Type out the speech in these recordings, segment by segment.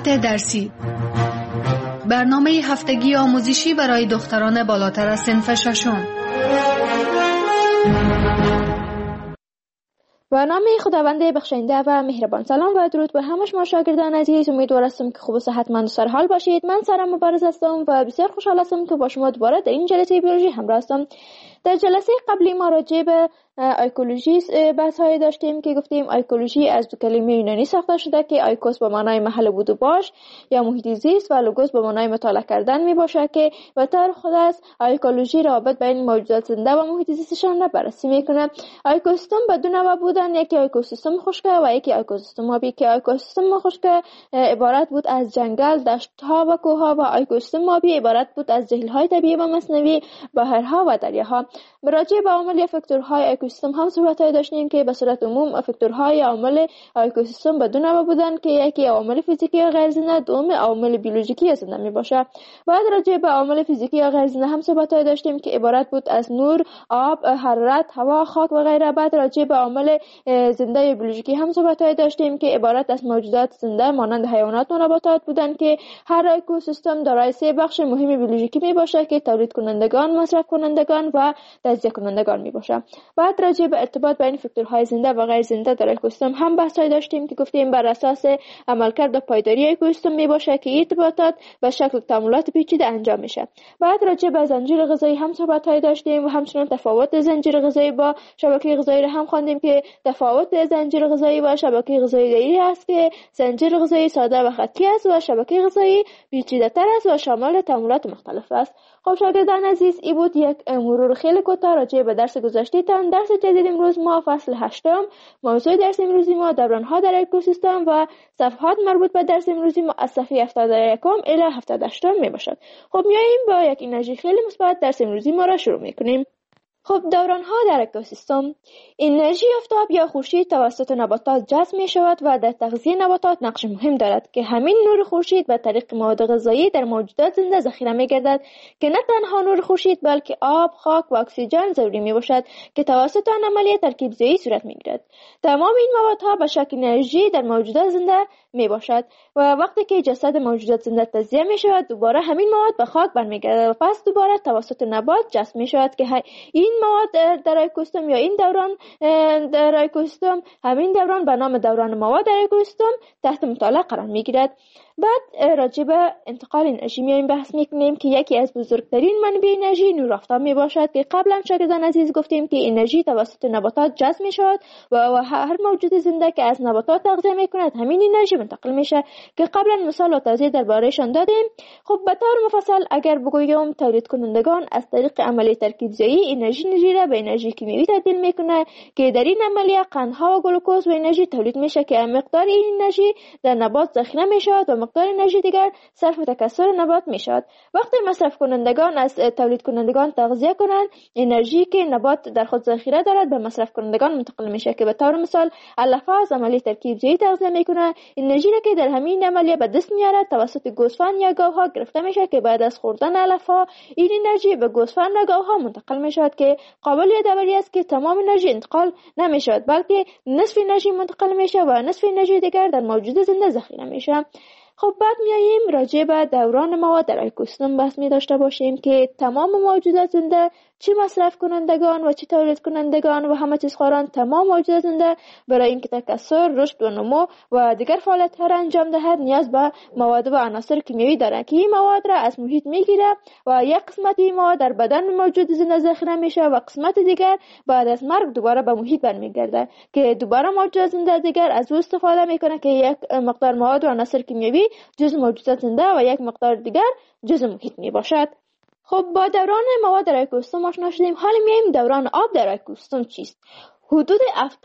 مقالات درسی، برنامه هفتگی آموزشی برای دختران بالاتر از صنف ششم. به نام خداوند بخشنده و مهربان. سلام و درود به همه شما شاگردان عزیز. امیدوار هستم که خوب و صحتمند و سرحال باشید. من سارا مبارز هستم و بسیار خوشحال هستم که با شما دوباره در این جلسه بیولوژی همراه هستم. در جلسه قبلی ما راجع به ایکولوژی بحث هایی داشتیم که گفتیم ایکولوژی از دو کلمه یونانی ساخته شده که ایکوس به معنای محل بود و باش یا محیط زیست و لوگوس به معنای مطالعه کردن می باشه که به طور خاص ایکولوژی رابط بین موجودات زنده و محیط زیستشان را بررسی میکنه. اکوسیستم به دو نوع بودن، یکی اکوسیستم خشک و یکی اکوسیستم آبی که اکوسیستم خشک عبارت بود از جنگل، دشت‌ها و کوه‌ها و اکوسیستم آبی عبارت بود از جهیل‌های طبیعی و مصنوعی، بحرها و دریاها. راجع به عوامل یا فاکتورهای اکوسیستم هم صحبت‌های داشتیم که به صورت عموم فاکتورهای عوامل اکوسیستم به دو نوع بودن که یکی عوامل فیزیکی یا غیر زنده، دوم عوامل بیولوژیکی یا زنده میباشه. بعد راجع به عوامل فیزیکی یا غیر زنده هم صحبت‌های داشتیم که عبارت بود از نور، آب، حرارت، هوا، خاک و غیره. بعد راجع به عوامل زنده یا بیولوژیکی هم صحبت‌های داشتیم که عبارت از موجودات زنده مانند حیوانات و نباتات بودن که هر اکوسیستم دارای سه بخش مهم بیولوژیکی میباشه که تولید کنندگان، مصرف کنندگان و تجزیه کنندگان میباشه. بعد راجع به ارتباط بین فاکتورهای زنده و غیر زنده در اکوسیستم هم بحث‌های داشتیم که گفتیم بر اساس عملکرد و پایداری اکوسیستم میباشه که ارتباطات به شکل تعاملات پیچیده انجام میشه. بعد راجع به زنجیره غذایی هم صحبت‌های داشتیم و همچنین تفاوت زنجیره غذایی با شبکه غذایی را هم خواندیم که تفاوت زنجیره غذایی و شبکه غذایی دایی است که زنجیره غذایی ساده و خطی است و شبکه غذایی پیچیده‌تر است و شامل تعاملات مختلف است. خب شاگردان عزیز، این بود یک مرور خیلی کوتاه راجع به درس گذشته‌تان. درس جدید امروز ما فصل 8، موضوع درس امروزی ما دوران‌ها در اکوسیستم و صفحات مربوط به درس امروزی ما از صفحه 71 الی 78 میباشد. خب میایم با یک انرژی خیلی مثبت درس امروزی ما را شروع میکنیم. خب دوران‌ها در اکوسیستم. انرژی آفتاب یا خورشید توسط نباتات جذب می شود و در تغذیه نباتات نقش مهم دارد که همین نور خورشید به طریق مواد غذایی در موجودات زنده ذخیره می گردد که نه تنها نور خورشید بلکه آب، خاک و اکسیژن ضروری می باشد که توسط آن عملیه ترکیب زایی صورت می گیرد. تمام این موادها به شکل انرژی در موجودات زنده می باشد و وقتی که جسد موجودات زنده تجزیه می شود دوباره همین مواد به خاک برمیگردد و پس دوباره توسط نبات جذب می شود که این مواد در اکوسیستم یا این دوران در اکوسیستم، همین دوران به نام دوران مواد در اکوسیستم تحت مطالعه قرار می گیرد. بعد راجع به انتقال انرژی میایم بحث میکنیم که یکی از بزرگترین منابع انرژی نور آفتاب می باشد که قبلا شاگردان عزیز گفتیم که انرژی توسط نباتات جذب می شود و هر موجود زنده که از نباتات تغذیه می کند همین انرژی منتقل میشه که قبلا مثال و توضیح دربارهشان دادیم. خب به طور مفصل اگر بگویم تولید کنندگان از طریق عملیه ترکیب زایی انرژی را به انرژی کیمیایی تبدیل میکنه که در این عملیه قندها و گلوکوز و انرژی تولید میشه که مقدار این انرژی در نبات ذخیره میشه و مقدار انرژی دیگر صرف تکثر نبات میشود. وقتی مصرف کنندگان از تولید کنندگان تغذیه کنند انرژی که نبات در خود ذخیره دارد به مصرف کنندگان منتقل میشه که به طور مثال علف از عملیه ترکیب زایی تغذیه میکنه. انرژی را که در همین عملیه به دست میارد توسط گوسفند یا گاوها گرفته میشه که بعد از خوردن علف ها این انرژی به گوسفند و گاوها منتقل میشود که قابل یادآوری است که تمام انرژی انتقال نمیشود بلکه نصف انرژی منتقل میشه و نصف انرژی دیگر در موجود زنده ذخیره میشه. خب بعد میاییم راجع به دوران مواد در اکوسیستم بحث می داشته باشیم که تمام موجودات زنده چه مصرف کنندگان و چه تولید کنندگان و همه چیز خواران تمام موجودات زنده برای اینکه تکثر، رشد و نمو و دیگر فعالیت‌ها را انجام دهد نیاز به مواد و عناصر کیمیایی دارند که این مواد را از محیط میگیره و یک قسمت این مواد در بدن موجود زنده ذخیره میشه و قسمت دیگر بعد از مرگ دوباره به محیط برمیگرده که دوباره موجودات زنده دیگر از او استفاده میکنه که یک مقدار مواد و عناصر کیمیایی جزء موجودات زنده و یک مقدار دیگر جزء محیط میباشد. خب با دوران مواد در اکوسیستم آشنا شدیم. حالا میایم دوران آب در اکوسیستم چیست؟ حدود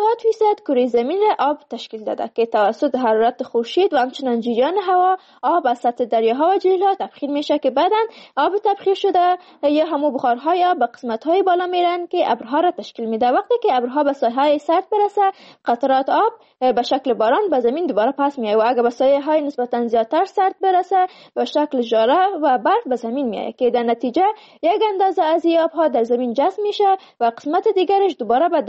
70% کره زمین را آب تشکیل داده که توسط حرارت خورشید و همچنین جریان هوا آب از سطح دریاها و جهیل‌ها تبخیر میشه که بعداً آب تبخیر شده یا همو بخارهای آب به قسمت‌های بالا میرن که ابرها را تشکیل میده. وقتی که ابرها به ساحه‌های سرد برسه قطرات آب به شکل باران به زمین دوباره پس میاد و اگه به ساحه‌های نسبتاً زیادتر سرد برسه به شکل ژاره و برف به زمین میاد که در نتیجه یک اندازه از آبها در زمین جذب میشه و قسمت دیگرش دوباره به دریاها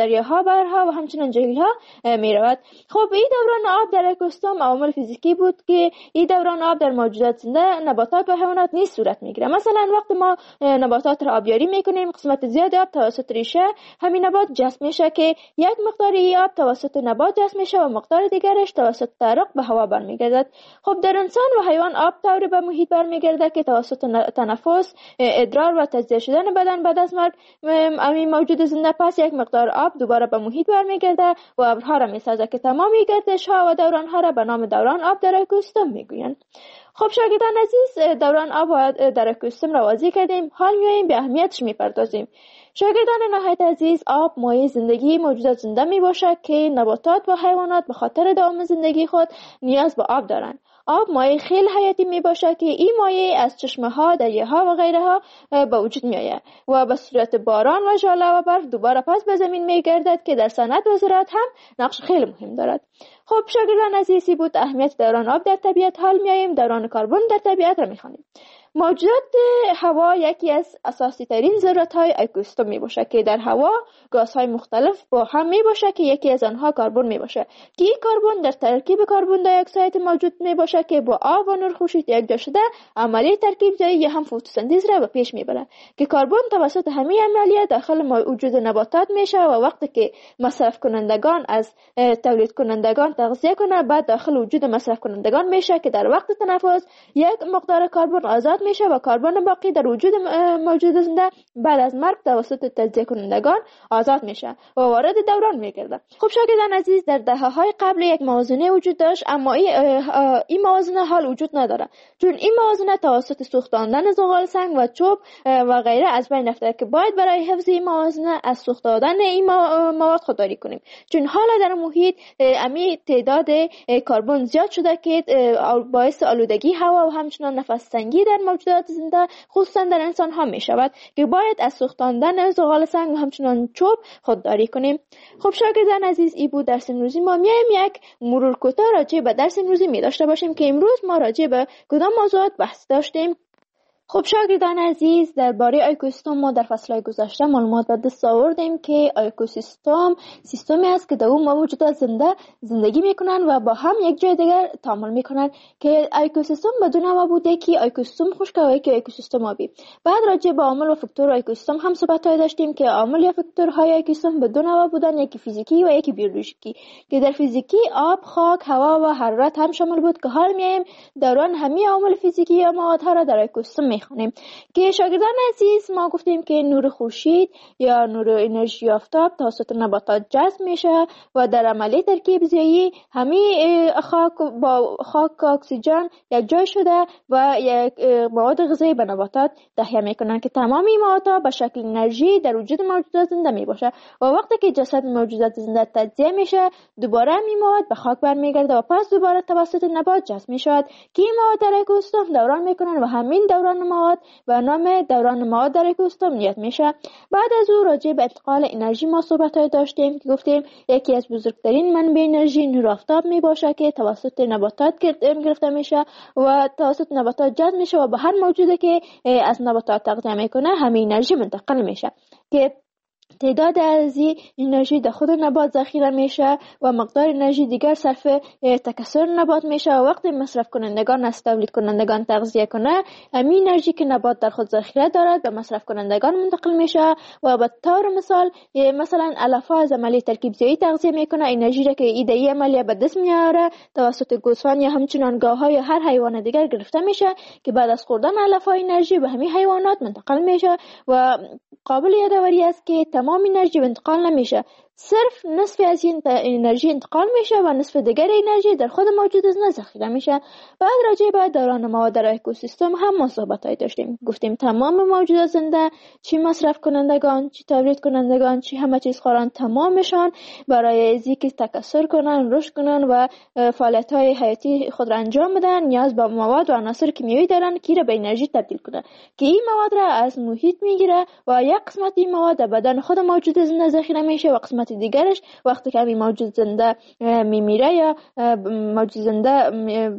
جواهرها و همچنین جهیل‌ها می رود. خب این دوران آب در اکوسیستم عوامل فیزیکی بود که این دوران آب در موجودات زنده نباتات و حیوانات نیز صورت میگیره. مثلا وقتی ما نباتات را آبیاری میکنیم، قسمت زیاد آب توسط ریشه همین نبات جذب میشه که یک مقدار آب توسط نبات جذب میشه و مقدار دیگرش توسط تعرق به هوا برمیگردد. خب در انسان و حیوان آب طوری به محیط برمیگرده که توسط تنفس، ادرار و تجزیه شدن بدن بعد از مرگ همین موجود زنده پس یک مقدار آب دوباره به محیط برمیگرده و ابرها را میسازه که تمام گردش ها و دوران ها را به نام دوران آب در اکوسیستم میگویند. خب شاگردان عزیز، دوران آب در اکوسیستم را واضح کردیم، حال میاییم به اهمیتش میپردازیم. شاگردان نهایت عزیز، آب مایه زندگی موجودات زنده می باشد که نباتات و حیوانات به خاطر دوام زندگی خود نیاز به آب دارند. آب مایه خیلی حیاتی می باشد که این مایه از چشمه ها، دریاها و غیره ها به وجود می آید و به صورت باران و ژاله و برف دوباره پس به زمین می گردد که در صنعت و زراعت هم نقش خیلی مهم دارد. خب شاگردان عزیزی بود اهمیت دوران آب در طبیعت. حال می آییم دوران کربن در طبیعت را می خوانیم. موجودات هوا یکی از اساسی ترین ذرات های اکوسیستم می باشد که در هوا گازهای مختلف با هم می باشد که یکی از آنها کربن می باشد که این کربن در ترکیب کربن دی اکساید موجود می باشد که با آب و نور خورشید یکجا شده عملیه ترکیب زایی یا هم فتوسنتز را به پیش می برد که کربن توسط همین عملیه داخل وجود نباتات میشه و وقتی که مصرف کنندگان از تولید کنندگان تغذیه کنه بعد داخل وجود مصرف کنندگان میشه که در وقت تنفس یک مقدار کربن آزاد میشه و کربن باقی در وجود موجود زنده بعد از مرگ توسط تجزیه کنندگان آزاد میشه و وارد دوران میگرده. خب شاگردان عزیز، در دهه‌های قبل یک موازنه وجود داشت، اما این موازنه حال وجود نداره، چون این موازنه توسط سوختاندن زغال سنگ و چوب و غیره از بین رفته که باید برای حفظ این موازنه از سوختاندن این مواد خودداری کنیم، چون حالا در محیط امی تعداد کربن زیاد شده که باعث آلودگی هوا و همچنین نفس تنگی در موجودات زنده خصوصا در انسان ها می شود که باید از سوختاندن زغال سنگ و همچنین چوب خودداری کنیم. خب شاگردان عزیز، این بود درس امروزی ما. میایم یک مرور کوتاه راجع به درس امروزی می داشته باشیم که امروز ما راجع به کدام موضوعات بحث داشتیم. خب شاگردان عزیز، درباره اکوسیستم ما در فصل‌های گذشته معلومات به دست آوردیم که اکوسیستم سیستمی است که در اون موجودات زنده زندگی میکنن و با هم یک جای دیگر تعامل میکنن که اکوسیستم بدون نام بوده که اکوسیستم خشک و یکی اکوسیستم آبی. بعد راجع به عامل و فاکتور اکوسیستم هم صحبت‌های داشتیم که عامل یا فاکتورهای اکوسیستم بدون نام بودن، یکی فیزیکی و یکی بیولوژیکی، که در فیزیکی آب، خاک، هوا و حرارت هم شامل بود که حال میایم دوران همه عوامل فیزیکی یا موادها را در اکوسیستم خونیم. که شاگردان عزیز، ما گفتیم که نور خورشید یا نور انرژی آفتاب توسط نباتات جذب میشه و در عملیه ترکیب زیایی همه خاک با خاک اکسیژن یک جای شده و یک مواد غذایی به نباتات تهیه میکنن که تمام این موادها به شکل انرژی در وجود موجودات زنده میباشه و وقتی که جسد موجودات زنده تجزیه میشه دوباره این مواد به خاک برمیگرده و پس دوباره توسط نبات جذب میشود که این مواد در اکوسیستم دوران میکنن و همین دوران مواد و نام دوران مواد در اکوسیستم نیاد میشه. بعد از او راجع به انتقال انرژی ما صحبت‌های داشتیم که گفتیم یکی از بزرگترین منبع انرژی نور آفتاب میباشه که توسط نباتات گرفته میشه و توسط نباتات جذب میشه و به هر موجودی که از نباتات تغذیه میکنه همین انرژی منتقل میشه که تعداد از این انرژی در خود نبات ذخیره میشه و مقدار انرژی دیگر صرف تکثر نبات میشه و وقتی مصرف کنندگان از تولید کنندگان تغذیه کنه همین انرژی که نبات در خود ذخیره دارد به مصرف کنندگان منتقل میشه و به طور مثلا علفها از عملیه ترکیب زیایی تغذیه میکنه انرژی را که ایده عملیه به دست میاره توسط گوسفند یا همچنان گاوها یا هر حیوان دیگر گرفته میشه که بعد از خوردن علفها انرژی به همین حیوانات منتقل میشه و قابل یادآوری است که تمام انرژی انتقال نمیشه، صرف نصف از این انرژی انتقال میشه و نصف دیگر انرژی در خود موجود زنده ذخیره میشه. بعد راجع به دوران مواد در اکوسیستم هم ما صحبت‌های داشتیم. گفتیم تمام موجودات زنده، چی مصرف کنندگان، چی تولید کنندگان، چی همه چیز خوران، تمامشان برای اینکه تکثر کنن، رشد کنن و فعالیت‌های حیاتی خود را انجام بدن نیاز به مواد و عناصر کیمیایی دارن که را به انرژی تبدیل کنن که این مواد را از محیط میگیره و یک قسمت این مواد در بدن خود موجود زنده ذخیره میشه و قسمت قسمت دیگرش وقتی که همین موجود زنده میمیره یا موجود زنده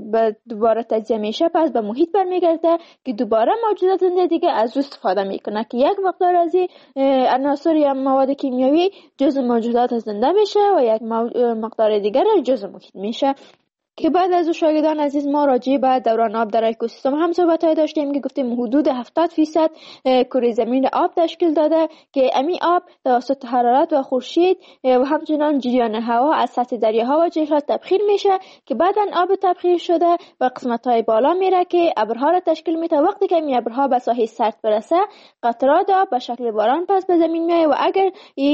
دوباره تجزیه میشه پس به محیط برمیگرده که دوباره موجودات زنده دیگه از او استفاده میکنه که یک مقدار از این عناصر یا مواد کیمیایی جزء موجودات زنده میشه و یک مقدار دیگر جزء محیط میشه. که بعد از شاگردان عزیز ما راجع به دوران آب در اکوسیستم هم صحبت‌های داشتیم که گفتیم حدود 70% کره زمین آب تشکیل داده که امی آب توسط حرارت و خورشید و همچنین جریان هوا از سطح دریاها و جهیلات تبخیر میشه که بعداً آب تبخیر شده و قسمت‌های بالا میره که ابرها را تشکیل میده. وقتی که این ابرها به ساحل سرد برسه قطرات آب به شکل باران پس به زمین میاد و اگر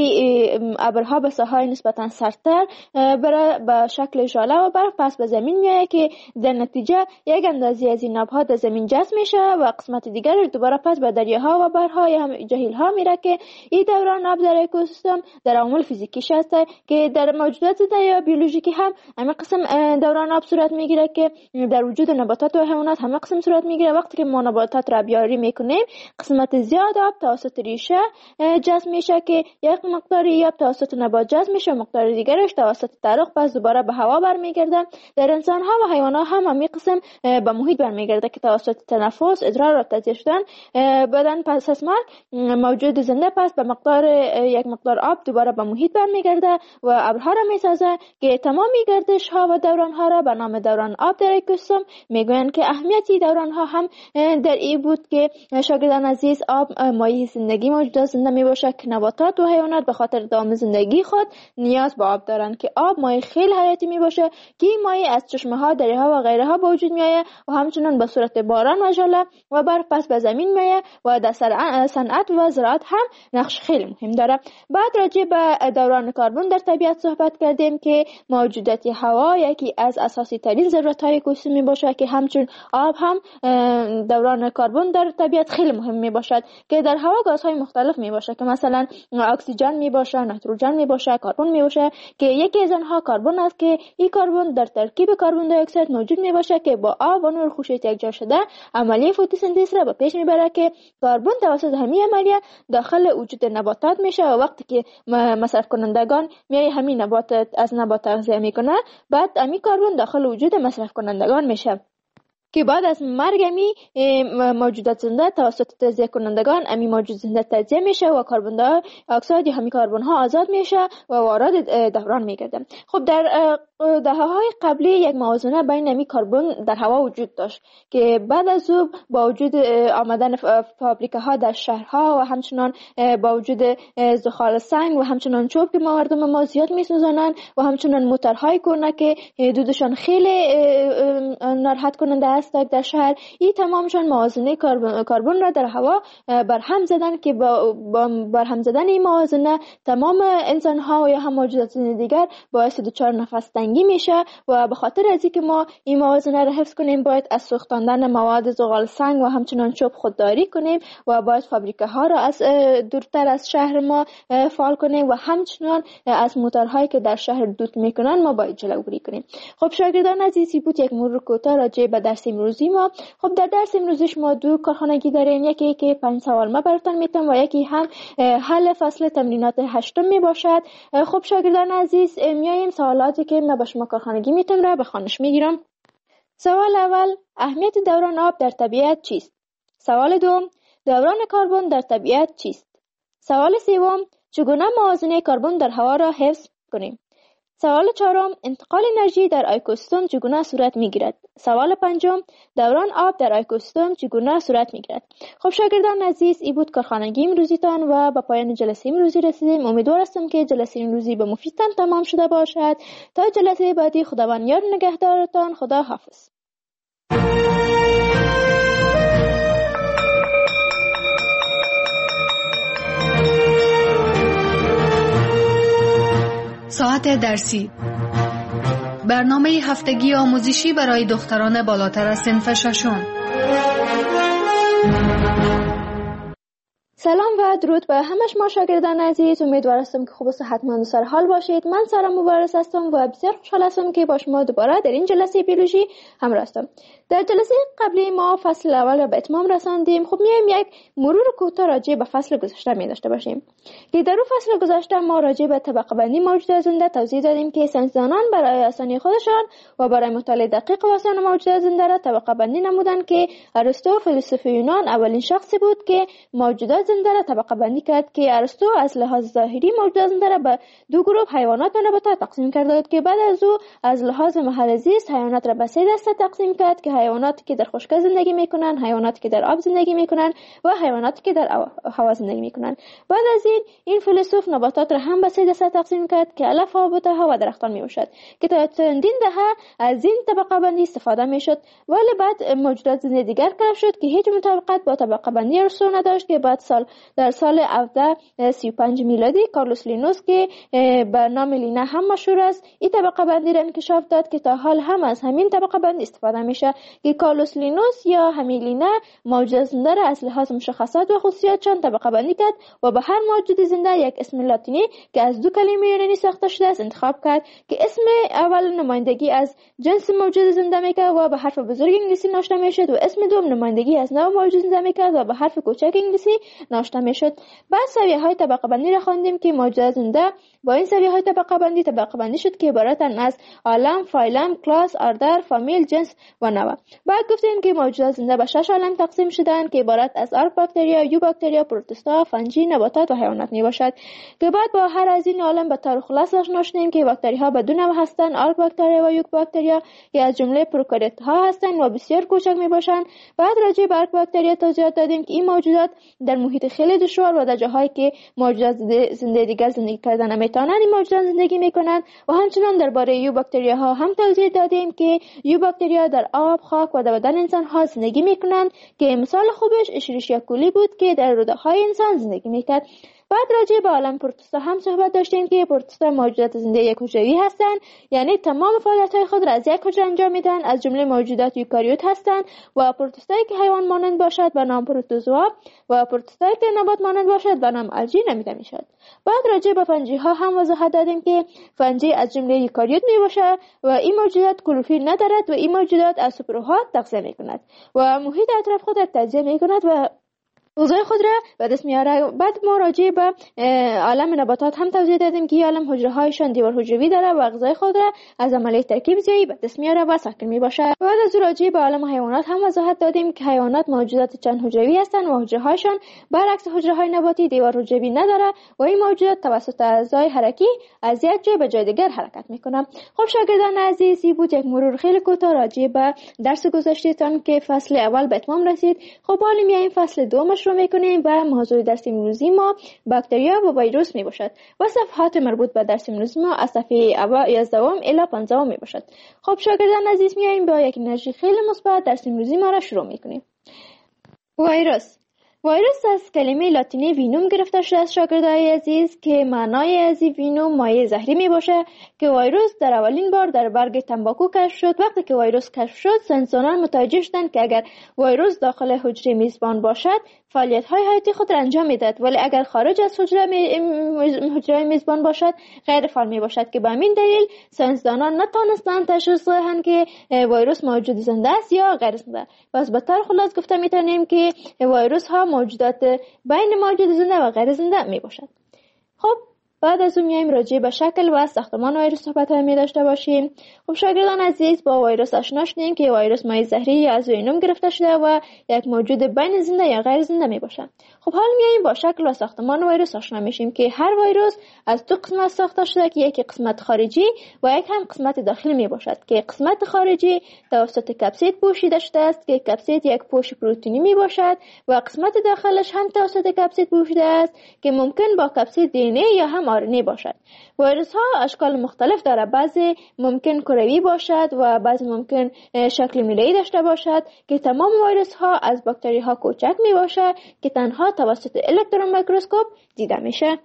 این ابرها به ساحل نسبتاً سردتر بره به شکل ژاله و برف پس به زمین میاد که در نتیجه یک اندازه از این آبها در زمین جذب میشه و قسمت دیگر دوباره پس به دریاها و بحرها یا جهیل‌ها میره که این دوران آب در اکوسیستم در عوامل فیزیکیش هست که در موجودات زنده یا بیولوژیکی هم همه قسم دوران آب صورت میگیره که در وجود نباتات و حیوانات همه قسم صورت میگیره. وقتی که ما نباتات را بیاری میکنیم قسمت زیاد آب توسط ریشه جذب میشه که یک مقداری آب توسط نبات جذب میشه و مقدار دیگرش توسط ترق پس دوباره به هوا برمیگرده. در انسان ها و حیوانات هم همین قسم به محیط برمیگرده که توسط تنفس، ادرار و تجزیه شدن بدن پس از مرگ موجود زنده پس به مقدار یک مقدار آب دوباره به محیط برمیگرده و ابرها را میسازه که تمام گردش ها و دوران ها را به نام دوران آب در اکوسیستم میگویند که اهمیتی دوران ها هم در این بود که شاگردان عزیز آب مایه زندگی موجودات زنده میباشه که نباتات و حیوانات به خاطر دوام زندگی خود نیاز به آب دارند که آب مایه خیلی حیاتی میباشه که این مایه از چشمه ها، دریاها و غیره ها به وجود میآید و همچنین به صورت باران و ژاله و برف پس به زمین میآید و در صنعت و زراعت هم نقش خیلی مهم داره. بعد راجع به دوران کربن در طبیعت صحبت کردیم که موجودات هوا یکی از اساسی ترین ضرورت های اکوسیستم می باشد که همچون آب هم دوران کربن در طبیعت خیلی مهم می باشد که در هوا گازهای مختلف می باشد که مثلا اکسیژن می باشه، نیتروژن می باشه، کربن می باشه که یکی از آنها کربن است که این کربن در ترکیب کربن دی اکسید موجود می باشه که با آب و نور خورشید یکجا شده عملیه فتوسنتز را به پیش میبره که کربن توسط همین عملیه داخل وجود نباتات میشه و وقتی که مصرف کنندگان میای همین نبات از نبات تغذیه میکنه بعد همین کربن داخل وجود مصرف کنندگان میشه که بعد از مرگ امی موجودات زنده توسط تجزیه کنندگان امی موجود زنده تجزیه میشه و کربن دی اکسید یا همین کربن ها آزاد میشه و وارد دوران میگرده. خب در دهه‌های قبلی یک موازنه بین امی کربن در هوا وجود داشت که بعد از او با وجود آمدن فابریکه ها در شهرها و همچنان با وجود زغال سنگ و همچنان چوب که مردم ما زیاد میسوزانند و همچنان موتورهای کهنه که دودشان خیلی ناراحت کننده است در شهر، این تمامشان موازنه کربن را در هوا برهم زدن که با برهم زدن این موازنه تمام انسان ها و یا هم موجودات دیگر باعث دچار نفس تنگی میشه و به خاطر از اینکه ما این موازنه را حفظ کنیم باید از سوختاندن مواد زغال سنگ و همچنان چوب خودداری کنیم و باید فابریکه ها را از دورتر از شهر ما فعال کنیم و همچنان از موتورهایی که در شهر دود میکنن ما باید جلوگیری کنیم. خب شاگردان عزیزی بود یک مرور کوتاه راجع به درس امروزی ما. خب در درس امروزش ما دو کارخانگی داریم، یکی که 5 سوال ما براتون میتونم و یکی هم حل فصل تمرینات 8 می باشد. خب شاگردان عزیز میایم سوالاتی که ما با شما کارخانگی میتونم را به خوانش میگیرم. سوال اول، اهمیت دوران آب در طبیعت چیست؟ سوال دوم، دوران کربن در طبیعت چیست؟ سوال سوم، چگونه موازنه کربن در هوا را حفظ کنیم؟ سوال چهارم، انتقال انرژی در اکوسیستم چگونه صورت میگیرد؟ سوال پنجم، دوران آب در اکوسیستم چگونه صورت میگیرد؟ خب شاگردان عزیز، این بود کارخانگی امروزیتان و با پایان جلسه امروزی رسیدیم. امیدوار هستم که جلسه امروزی به مفیدتان تمام شده باشد. تا جلسه بعدی خداوند یار نگهدارتان. خدا حافظ. ساعت درسی، برنامه هفتگی آموزشی برای دختران بالاتر از صنف ششم. سلام و درود به همه شما شاگردان عزیز. امیدوار هستم که خوب و صحتمند و سر حال باشید. من سارا مبارز هستم و بسیار خوشحال هستم که با شما دوباره در این جلسه بیولوژی همراه هستم. در جلسه قبلی ما فصل اول را به اتمام رساندیم. خب میایم یک مرور کوتاه راجع به فصل گذشته می داشته باشیم که در اون فصل گذشته ما راجع به طبقه بندی موجودات زنده توضیح دادیم که ساینسدانان برای آسانی خودشان و برای مطالعه دقیق و آسان موجودات زنده را طبقه بندی نمودند که ارسطو فیلسوف یونان اولین شخصی بود که موجودات زنده را طبقه بندی کرد که ارسطو از لحاظ ظاهری موجودات زنده را به دو گروه حیوانات و نباتات تقسیم کرده بود که بعد از او از لحاظ محل زیست حیوانات را به سه دسته تقسیم کرد که حیواناتی که در خشکی زندگی میکنند، حیواناتی که در آب زندگی میکنند و حیواناتی که در هوا زندگی میکنند. بعد از این فیلسوف نباتات را هم به سه دسته تقسیم کرد که علف ها، بوته ها و درختان میباشد که تا چندین دهه از این طبقه بندی استفاده میشد، ولی بعد موجودات زنده دیگر کشف شد که هیچ مطابقت با طبقه بندی ارسطو نداشت که بعد در سال 1735 میلادی کارلوس لینوس که به نام لینا هم مشهور است این طبقه بندی را انکشاف داد که تا حال هم از همین طبقه بندی استفاده میشه که کارلوس لینوس یا همین لینا موجودات زنده را از لحاظ مشخصات و خصوصیاتشان طبقه بندی کرد و به هر موجود زنده یک اسم لاتینی که از دو کلمه یونانی ساخته شده است انتخاب کرد که اسم اول نمایندگی از جنس موجود زنده میکرد و به حرف بزرگ انگلیسی نوشته میشد و اسم دوم نمایندگی از نوع موجود زنده میکرد و به حرف کوچک انگلیسی نوشته میشد. بعد سویه‌های طبقه بندی را خواندیم که موجودات زنده با این سویه‌های طبقه بندی شد که عبارتند از عالم، فایلم، کلاس، اردر، فامیل، جنس و نوع. بعد گفتیم که موجودات زنده به 6 عالم تقسیم شدند که عبارت از آرک باکتریا، یو باکتریا، پروتوستا، فنجی، نباتات و حیوانات میباشد که بعد با هر از این عالم به طور خلاص آشنا شدیم که باکتری‌ها به دو نوع هستند، آرک باکتریا و یو باکتریا که از جمله پروکاریوت‌ها هستند و بسیار کوچک میباشند. بعد راجع به آرک باکتریا توضیحات دادیم که این موجودات در محیط خیلی دشوار و در جاهایی که موجودات زنده دیگر زندگی کردن نمیتونند این موجودات زندگی میکنند و همچنین درباره یو باکتریا ها هم توضیح دادیم که یو باکتریا در آب، خاک و در بدن انسان ها زندگی میکنند که مثال خوبش اشریشیا کولی بود که در روده های انسان زندگی میکرد. بعد راجع به عالم پروتوستا هم صحبت داشتیم که پروتوستا موجودات زنده یک حجروی هستند، یعنی تمام فعالیت‌های خود را از یک حجره انجام میدن، از جمله موجودات یوکاریوت هستند و پروتوستایی که حیوان مانند باشد به نام پروتوزوا و پروتوستایی که نبات مانند باشد به نام الژی نامیده میشد. بعد راجع به فنجی ها هم وضاحت دادیم که فنجی از جمله یوکاریوت میباشد و این موجودات کلروفیل ندارد و این موجودات از سوپرها تغذیه میکند و محیط اطراف خود را تجزیه میکند و غذای خود را به دست میاره. بعد ما راجع به عالم نباتات هم توضیح دادیم که عالم حجره هایشان دیوار حجروی داره و غذای خود را از عملیه ترکیب زیایی به دست میاره و ساکن میباشه. بعد از راجع به عالم حیوانات هم وضاحت دادیم که حیوانات موجودات چند حجروی هستند و حجره هایشان برعکس حجره های نباتی دیوار حجروی نداره و این موجودات توسط اعضای حرکی از یک جای به جای دیگر حرکت میکنه. خب شاگردان عزیزی بود یک مرور خیلی کوتاه راجع به درس گذشتهتان که فصل اول به اتمام رسید. خب حالا میایم فصل دومش رو میکنیم و موضوع درس امروزی ما باکتریا و ویروس میباشد و صفحات مربوط به درس امروزی ما از صفحه 11 الی 15 میباشد. خب شاگردان عزیز میایم با یک انرژی خیلی مثبت درس امروزی ما را شروع میکنیم. ویروس از کلمه لاتینی وینوم گرفته شده است شاگردای عزیز که معنای از وینوم مایع زهری می باشه که ویروس در اولین بار در برگ تنباکو کشف شد. وقتی که ویروس کشف شد ساینسدانان متوجه شدند که اگر ویروس داخل حجره میزبان باشد فعالیت‌های حیاتی خود را انجام میدهد، ولی اگر خارج از حجره میزبان باشد غیر فعال می باشد که به همین دلیل ساینسدانان نتوانستند تشخیص دهند که ویروس موجود زنده است یا غیر زنده. پس به طور خلاص گفته میتونیم که ویروس ها موجودات بین موجود زنده و غیر زنده می باشد. خب بعد از اون میایم راجع به شکل و ساختمان ویروس صحبت می داشته باشیم. خب شاگردان عزیز با ویروس آشنا شدیم که ویروس مایع زهری از وینوم گرفته شده و یک موجود بین زنده یا غیر زنده می باشد. خب حالا میایم با شکل و ساختمان ویروس آشنا میشیم که هر ویروس از دو قسمت ساخته شده که یکی قسمت خارجی و یک هم قسمت داخلی می باشد که قسمت خارجی توسط کپسید پوشیده شده است که کپسید یک پوش پروتئینی می باشد و قسمت داخلش هم توسط کپسید پوشیده است که ممکن با کپسید دی ان ای یا هم آر ان ای باشد. ویروس ها اشکال مختلف داره، بعضی ممکن کروی باشد و بعضی ممکن شکل میله‌ای داشته باشد که تمام ویروس ها از باکتری ها کوچک می باشد که تنها توسط الکترون میکروسکوپ دیده میشه.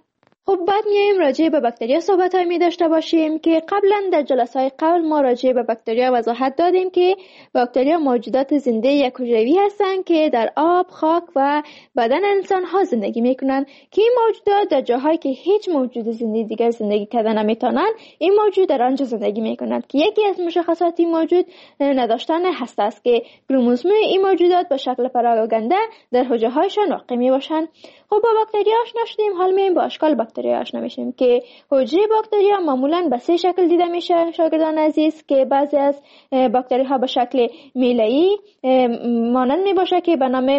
خب بعد میایم راجع به باکتریا صحبت‌های می داشته باشیم که قبلا در جلسه‌های قبل ما راجع به باکتریا وضاحت دادیم که باکتریا موجودات زنده یک حجروی هستند که در آب، خاک و بدن انسان‌ها زندگی می‌کنند که این موجودات در جاهایی که هیچ موجود زنده دیگر زندگی کردن نمی‌توانند این موجود در آنجا زندگی می‌کنند که یکی از مشخصات این موجود نداشتن هسته است که کروموزوم این موجودات به شکل پراگنده در حجره‌هایشان واقع می‌باشند. خب با باکتریا آشنا شدیم، حالا میایم با اشکال باکتریا آشنا میشیم که حجره باکتریا معمولاً به 3 شکل دیده میشه شاگردان عزیز، که بعضی از باکتری ها به شکل میله‌ای مانند میباشه که به نام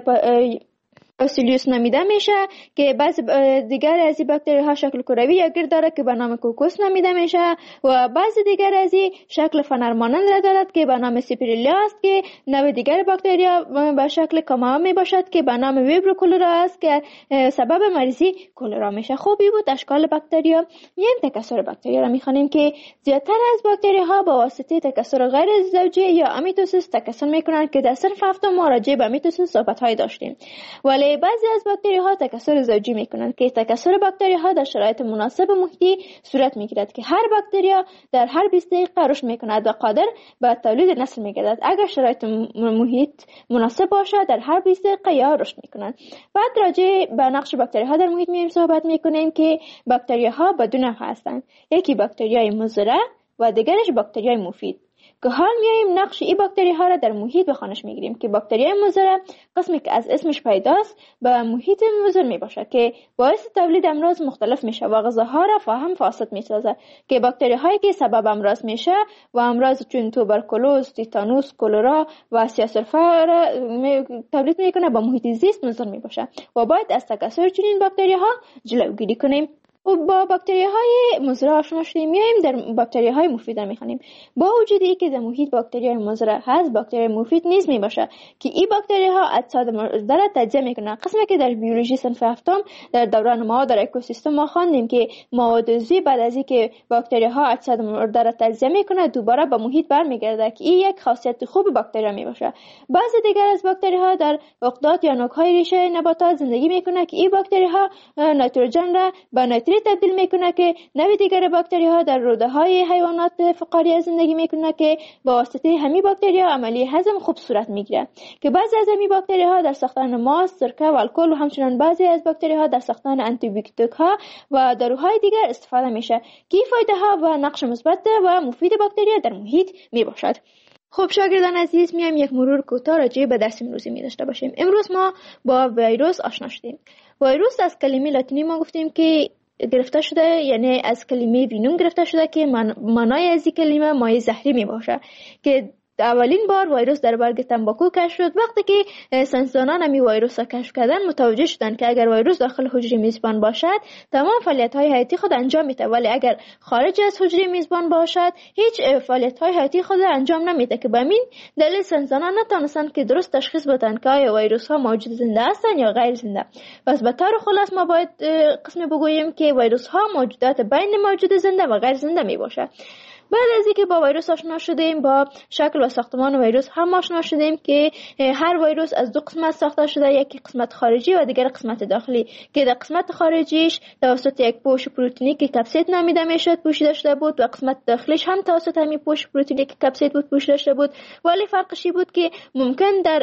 باسیلیوس نامیده میشه، که بعضی دیگر از این باکتری ها شکل کروی یا گرد داره که به نام کوکوس نامیده میشه و بعضی دیگر از این شکل فنر مانند را دارد که به نام سیپریلا است، که نوع دیگر باکتریا به شکل کاما می باشد که به نام ویبرو کولرا است که سبب مریضی کولرا میشه. خوبی بود اشکال باکتریا. میایم تکثر باکتریا را میخوانیم که زیادتر از باکتری ها با واسطه تکثر غیر زوجی یا امیتوسیس تکثر میکنند که در صنف هفتم ما راجع به امیتوسیس صحبت های داشتیم. ولی بعضی از باکتری ها تکثر زوجی میکنند که تکثر باکتری ها در شرایط مناسب محیطی صورت میگیرد که هر باکتریا در هر 20 دقیقه رشد میکند و قادر به تولید نسل میگردد اگر شرایط محیط مناسب باشد. در هر 20 دقیقه یا رشد میکنند. بعد راجع به نقش باکتری ها در محیط میایم صحبت میکنیم که باکتری ها به 2 نوع هستند، یکی باکتریای مضر و دیگرش باکتریای مفید، که حال میایم نقش این باکتری ها را در محیط به خوانش میگیریم که باکتریای مضر قسمی که از اسمش پیداست به محیط مضر میباشه که باعث تولید امراض مختلف میشه و غذاها را فهم فاسد میسازه، که باکتری هایی که سبب امراض میشه و امراض چون توبرکولوز، تیتانوس، کولرا و سیاه‌سرفه را تولید میکنه به محیط زیست مضر میباشه و باید از تکثر چنین باکتری ها جلوگیری کنیم. با باکتری های مضر آشنا شدیم. میایم در باکتری های مفید را میخوانیم. با وجود اینکه در محیط باکتری های مضر هست، باکتری مفید نیز میباشه که این باکتری ها اجساد مرده را تجزیه میکنن. قسمی که در بیولوژی صنف هفتم در دوران ما در اکوسیستم ما خواندیم که مواد عضوی بعد از اینکه باکتری ها اجساد مرده را تجزیه میکنه دوباره به محیط برمیگرده که این یک خاصیت خوب باکتری میباشه. بعضی دیگر از باکتری ها در عقدات یا نوک های ریشه نباتات زندگی میکنه که این باکتری ها نیتروژن را به تبدیل میکنه که نوع دیگر باکتری ها در روده های حیوانات فقاریه زندگی میکنه که با واسطه همین باکتری ها عملی هضم خوب صورت میگیره، که بعضی از همین باکتری ها در ساختن ماست، سرکه و الکل و همچنین بعضی از باکتری ها در ساختن آنتی بیوتیک ها و داروهای دیگر استفاده میشه که فایده ها و نقش مثبت و مفید باکتری در محیط میباشد. خب شاگردان عزیز، میایم یک مرور کوتاه راجع به درس امروزی می داشته باشیم. امروز ما با ویروس آشنا شدیم. ویروس از کلمه لاتینی ما گفتیم که گرفته شده، یعنی از کلمه وینوم گرفته شده که معنای از این کلمه مایع زهری می باشه، که اولین بار ویروس در برگ تنباکو کشف شد. وقتی که ساینسدانان این ویروس را کشف کردن متوجه شدند که اگر ویروس داخل حجره میزبان باشد تمام فعالیت‌های حیاتی خود انجام میده، ولی اگر خارج از حجره میزبان باشد هیچ فعالیت‌های حیاتی خود انجام نمیده، که به همین دلیل ساینسدانان نتونستند که درست تشخیص بدن که آیا ویروس‌ها موجود زنده هستند یا غیر زنده. پس به طور خلاص ما باید قسمی بگوییم که ویروس‌ها موجودات بین موجود زنده و غیر زنده میباشد. بعد از اینکه با ویروس آشنا شدیم، با شکل و ساختمان ویروس هم آشنا شدیم که هر ویروس از 2 قسمت ساخته شده، یکی قسمت خارجی و دیگر قسمت داخلی، که در قسمت خارجیش توسط یک پوش پروتئینی که کپسید نامیده میشد پوشیده شده بود و قسمت داخلیش هم توسط همین پوش پروتئینی که کپسید بود پوشیده شده بود، ولی فرقش بود که ممکن در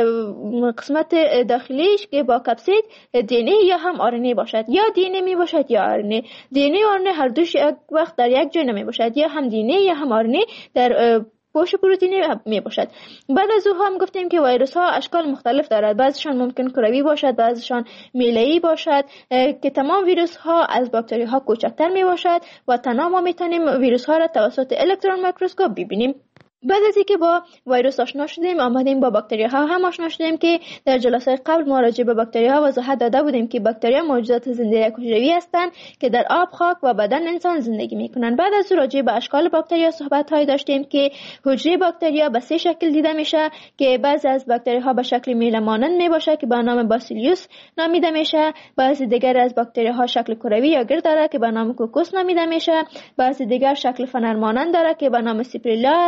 قسمت داخلیش که با کپسید دی ان ای یا هم آر ان ای باشد، یا دی ان ای می باشد یا آر ان ای. دی ان ای و آر ان ای هر دوش یک وقت در یک جای نمی باشد، یا هم دی ان ای یا هم آر ان ای در پوش پروتئینی می باشد. بعد از او هم گفتیم که ویروس ها اشکال مختلف دارد، بعضیشان ممکن کروی باشد، بعضیشان میله‌ای باشد، که تمام ویروس ها از باکتری ها کوچکتر می باشد و تنها ما میتونیم ویروس ها را توسط الکترون میکروسکوپ ببینیم. بعد از اینکه با ویروس آشنا شدیم آمدیم با باکتری ها هم آشنا شدیم که در جلسه قبل ما راجع به باکتری ها وضاحت داده بودیم که باکتری ها موجودات زنده حجروی هستند که در آب، خاک و بدن انسان زندگی میکنند. بعد از راجع به اشکال باکتری ها صحبت های داشتیم که حجره باکتری ها به 3 شکل دیده میشه، که بعضی از باکتری ها به شکل میله مانند میباشه که به نام باسیلیوس نامیده میشه، بعضی دیگر از باکتری ها شکل کروی یا گرد داره که به نام کوکوس نامیده میشه، بعضی دیگر شکل فنر مانند داره که به نام سیپریلا است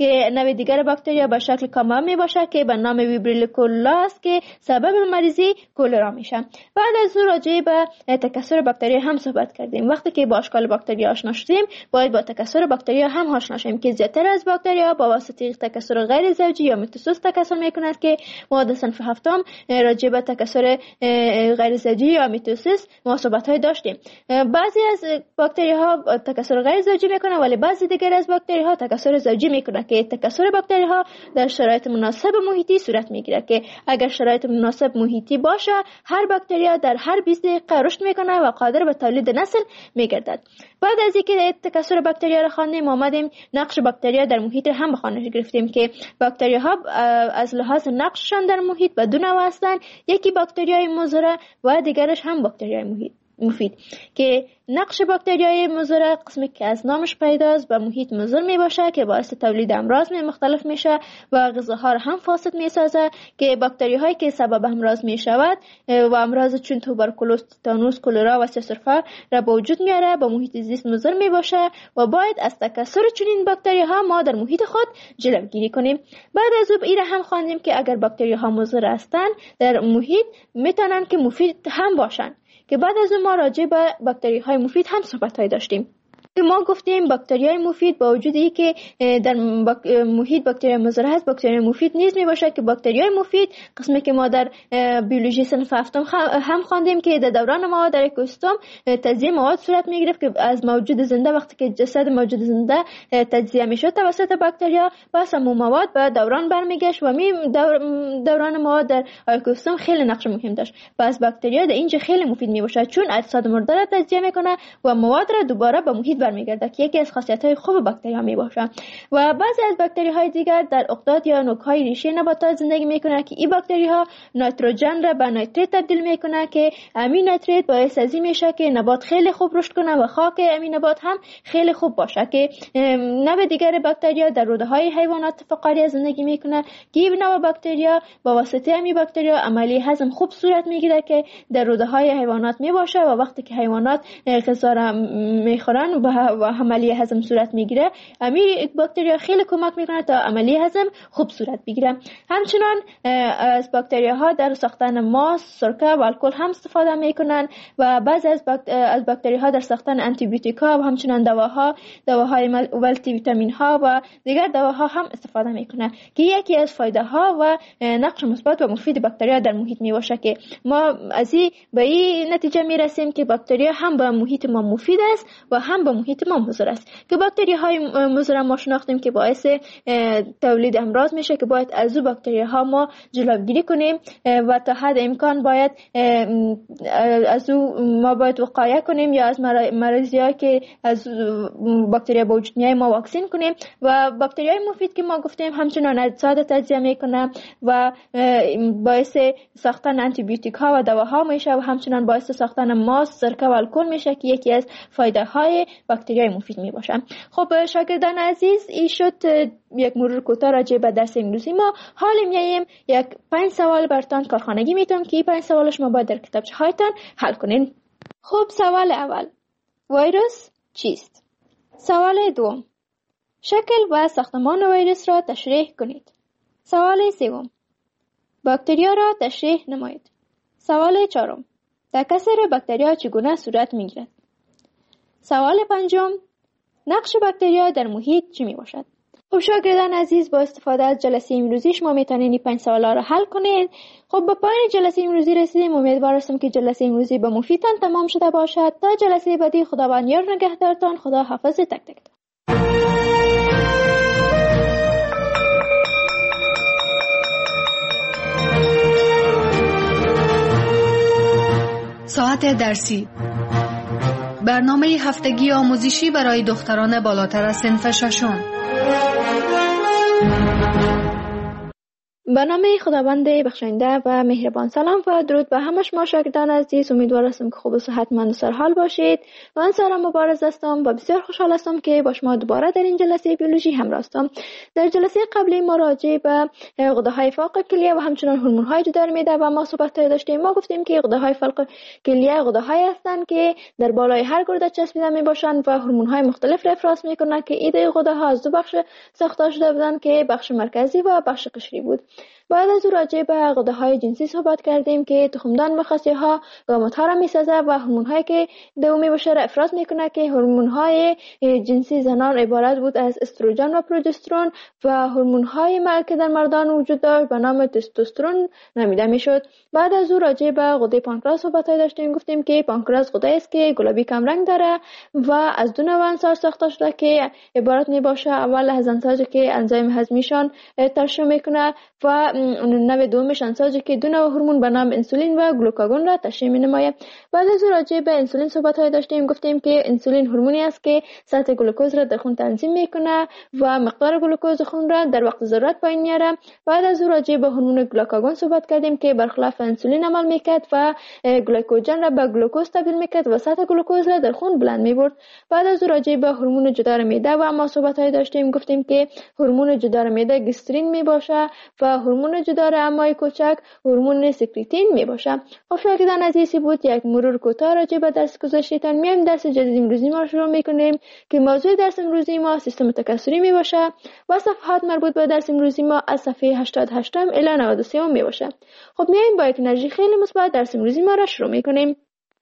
که نوع دیگر باکتریا به شکل کاملا می باشه که به نام ویبریل کولرا است که سبب مریضی کولرا میشه. بعد از اون راجع به تکثر باکتریا هم صحبت کردیم. وقتی که با اشکال باکتریا آشنا شدیم باید با تکثر باکتریا هم آشنا شیم که زیاتر از باکتریا با واسطه تکثر غیر زوجی یا میتوسیس تکثر میکنند که ما در صنف هفتم راجع به تکثر غیر زوجی یا میتوسیس ما صحبت‌های داشتیم. بعضی از باکتری‌ها تکثر غیر زوجی میکنه ولی بعضی دیگر از باکتری‌ها تکثر زوجی میکنه که تکثر باکتری‌ها در شرایط مناسب محیطی صورت میگیره که اگر شرایط مناسب محیطی باشه هر باکتریا در هر 20 دقیقه رشد میکنه و قادر به تولید نسل میگردد. بعد از اینکه تکثر باکتریا را خواندیم آمدیم نقش باکتریا در محیط هم بخوانش گرفتیم که باکتریاها از لحاظ نقششان در محیط به دو نوع هستند. یکی باکتریای مضر و دیگرش هم باکتریای مفید که نقش باکتریای مضر قسمی که از نامش پیداست به محیط مضر می باشه که باعث تولید امراض مختلف میشه و غذاها را هم فاسد می سازه که باکتری هایی که سبب امراض می شود و امراض چون توبرکولوز، تیتانوس، کولرا و سیسرفا را به وجود میاره به محیط زیست مضر می باشه و باید از تکثر چنین باکتری ها ما در محیط خود جلوگیری کنیم. بعد از این را هم خواندیم که اگر باکتری ها مضر هستند در محیط میتونن که مفید هم باشن که بعد از اون ما راجع به باکتری های مفید هم صحبت های داشتیم. ما گفتیم باکتری های مفید با وجودی که در محیط باکتری مضر هست باکتری مفید نیز می باشه که باکتری های مفید قسمی که ما در بیولوژی صنف هفتم هم خواندیم که در دوران مواد در اکوسیستم تجزیه مواد صورت می گرفت که از موجود زنده وقتی که جسد موجود زنده تجزیه می شد توسط باکتریا و سموم مواد به دوران برمیگشت و دوران مواد در اکوسیستم خیلی نقش مهم داشت. پس باکتریا در اینجا خیلی مفید می باشه چون اجساد مرده را تجزیه میکنه و مواد را دوباره به محیط برمیگرده که یکی از خاصیت‌های خوب باکتری‌ها میباشه. و بعضی از باکتری‌های دیگر در عقدات یا نوک‌های ریشه نباتات زندگی میکنه که این باکتری‌ها نیتروژن را به نیتریت تبدیل میکنه که امین نیتریت باعث از این میشه که نبات خیلی خوب رشد کنه و خاک امین نبات هم خیلی خوب باشه که نوع دیگر باکتریا در روده‌های حیوانات فقاریه زندگی میکنه که این نوع باکتریا با واسطه همین باکتریا عملی هضم خوب صورت میگیره که در روده‌های حیوانات میباشه و وقتی که حیوانات غذا را میخورن و عملی هضم صورت میگیره همین باکتریا خیلی کمک میکنه تا عملی هضم خوب صورت بگیره. همچنان از باکتریاها در ساختن ماست، سرکه و الکل هم استفاده میکنن و بعضی از باکتریاها در ساختن آنتی بیوتیکا و همچنان دواهای مولتی ویتامین ها و دیگر دواها هم استفاده میکنن که یکی از فایده ها و نقش مثبت و مفید باکتریا در محیط میباشه که ما از به این نتیجه میرسیم که باکتریا هم به محیط ما مفید است و هم به محیط ما مضر است که باکتری های مضر ما شناختیم که باعث تولید امراض میشه که باید از او باکتری ها ما جلوگیری کنیم و تا حد امکان باید از او ما باید وقایه کنیم یا از مریضی ها که از باکتری با وجود میای ما واکسین کنیم. و باکتری های مفید که ما گفتیم همچنان اجساد تجزیه میکنه و باعث ساختن آنتی بیوتیک ها و دواها میشه و همچنان باعث ساختن ماست، سرکه و الکل میشه که یکی از فایده های باکتریای مفید می باشن. خب شاگردان عزیز این شد یک مرور کوتاه راجع به درس امروزی ما. حال میایم یک 5 سوال براتون کارخانگی میتونم که این 5 سوال شما باید در کتابچه هایتان حل کنین. خب سوال اول ویروس چیست؟ سوال دوم شکل و ساختمان ویروس را تشریح کنید. سوال سوم باکتریا را تشریح نمایید. سوال چهارم تکثر باکتریا چگونه صورت میگیرد؟ سوال پنجم نقش باکتریا در محیط چی می باشد؟ خب شاگردان عزیز با استفاده از جلسه امروزی شما میتونید این 5 سوالا را حل کنید. خب با پایان جلسه امروزی رسیدیم. امیدوار هستم که جلسه امروزی به مفیدتان تمام شده باشد. تا جلسه بعدی خداوند یار نگهدارتان. خدا حافظ تک تک. ساعت درسی برنامه هفتگی آموزشی برای دختران بالاتر از صنف ششم. به نام خداوند بخشنده و مهربان. سلام و درود به همه شما شاگردان عزیز. امیدوار هستم که خوب و صحتمند و سرحال باشید. من سارا مبارز هستم و بسیار خوشحال هستم که با شما دوباره در این جلسه بیولوژی همراه هستم. در جلسه قبلی ما راجع به غده‌های فوق کلیه و همچنین هورمون‌های جدار معده و ما صحبت داشتیم. ما گفتیم که غده‌های فوق کلیه غده‌هایی هستند که در بالای هر گرده چسبیده میباشند و هورمون‌های مختلف را افراز میکنند که ایده غده‌ها از دو بخش ساخته شده بودند که بخش مرکزی و بخش قشری بود. بعد از او راجع به غده‌های جنسی صحبت کردیم که تخمدان و خصیه‌ها گامت‌ها را می‌سازه و هورمون‌هایی که دومی باشه را افراز می‌کنه که هورمون‌های جنسی زنان عبارت بود از استروژن و پروژسترون و هورمون‌های که در مردان وجود داشت به نام تستوسترون نامیده می‌شد. بعد از او راجع به غده پانکراس صحبت داشتیم. گفتیم که پانکراس غده است که گلابی کم رنگ داره و از دو نوع انساج ساخته شده که عبارت می‌باشه اول از انساجی که انزیم هضمیشان ترشح می‌کنه و نوع دومش انساجی که دو نوع هورمون به نام انسولین و گلوکاگون را تشکیل می‌نماید. بعد از راجع به انسولین صحبت داشتیم. گفتیم که انسولین هورمونی است که سطح گلوکوز را در خون تنظیم می‌کنه و مقدار گلوکوز خون را در وقت ضرورت پایین میاره. بعد از راجع به هورمون گلوکاگون صحبت کردیم که برخلاف انسولین عمل می‌کرد و گلوکوژن را به گلوکوز تبدیل می‌کرد و سطح گلوکوز را در خون بلند می‌برد. بعد از راجع به هورمون جدار معده و ما صحبت داشتیم. گفتیم که هورمون جدار معده گسترین میباشه و هورمون جدار امعای کوچک هورمون سکریتین میباشه. خب شاگردان عزیزی بود یک مرور کوتاه راجع به درس گذشته‌تان. میایم درس جدید امروزی ما شروع میکنیم که موضوع درس امروزی ما سیستم تکثری میباشه و صفحات مربوط به درس امروزی ما از صفحه 88 الی 93 میباشه. خب میایم با یک انرژی خیلی مثبت درس امروزی ما را شروع میکنیم.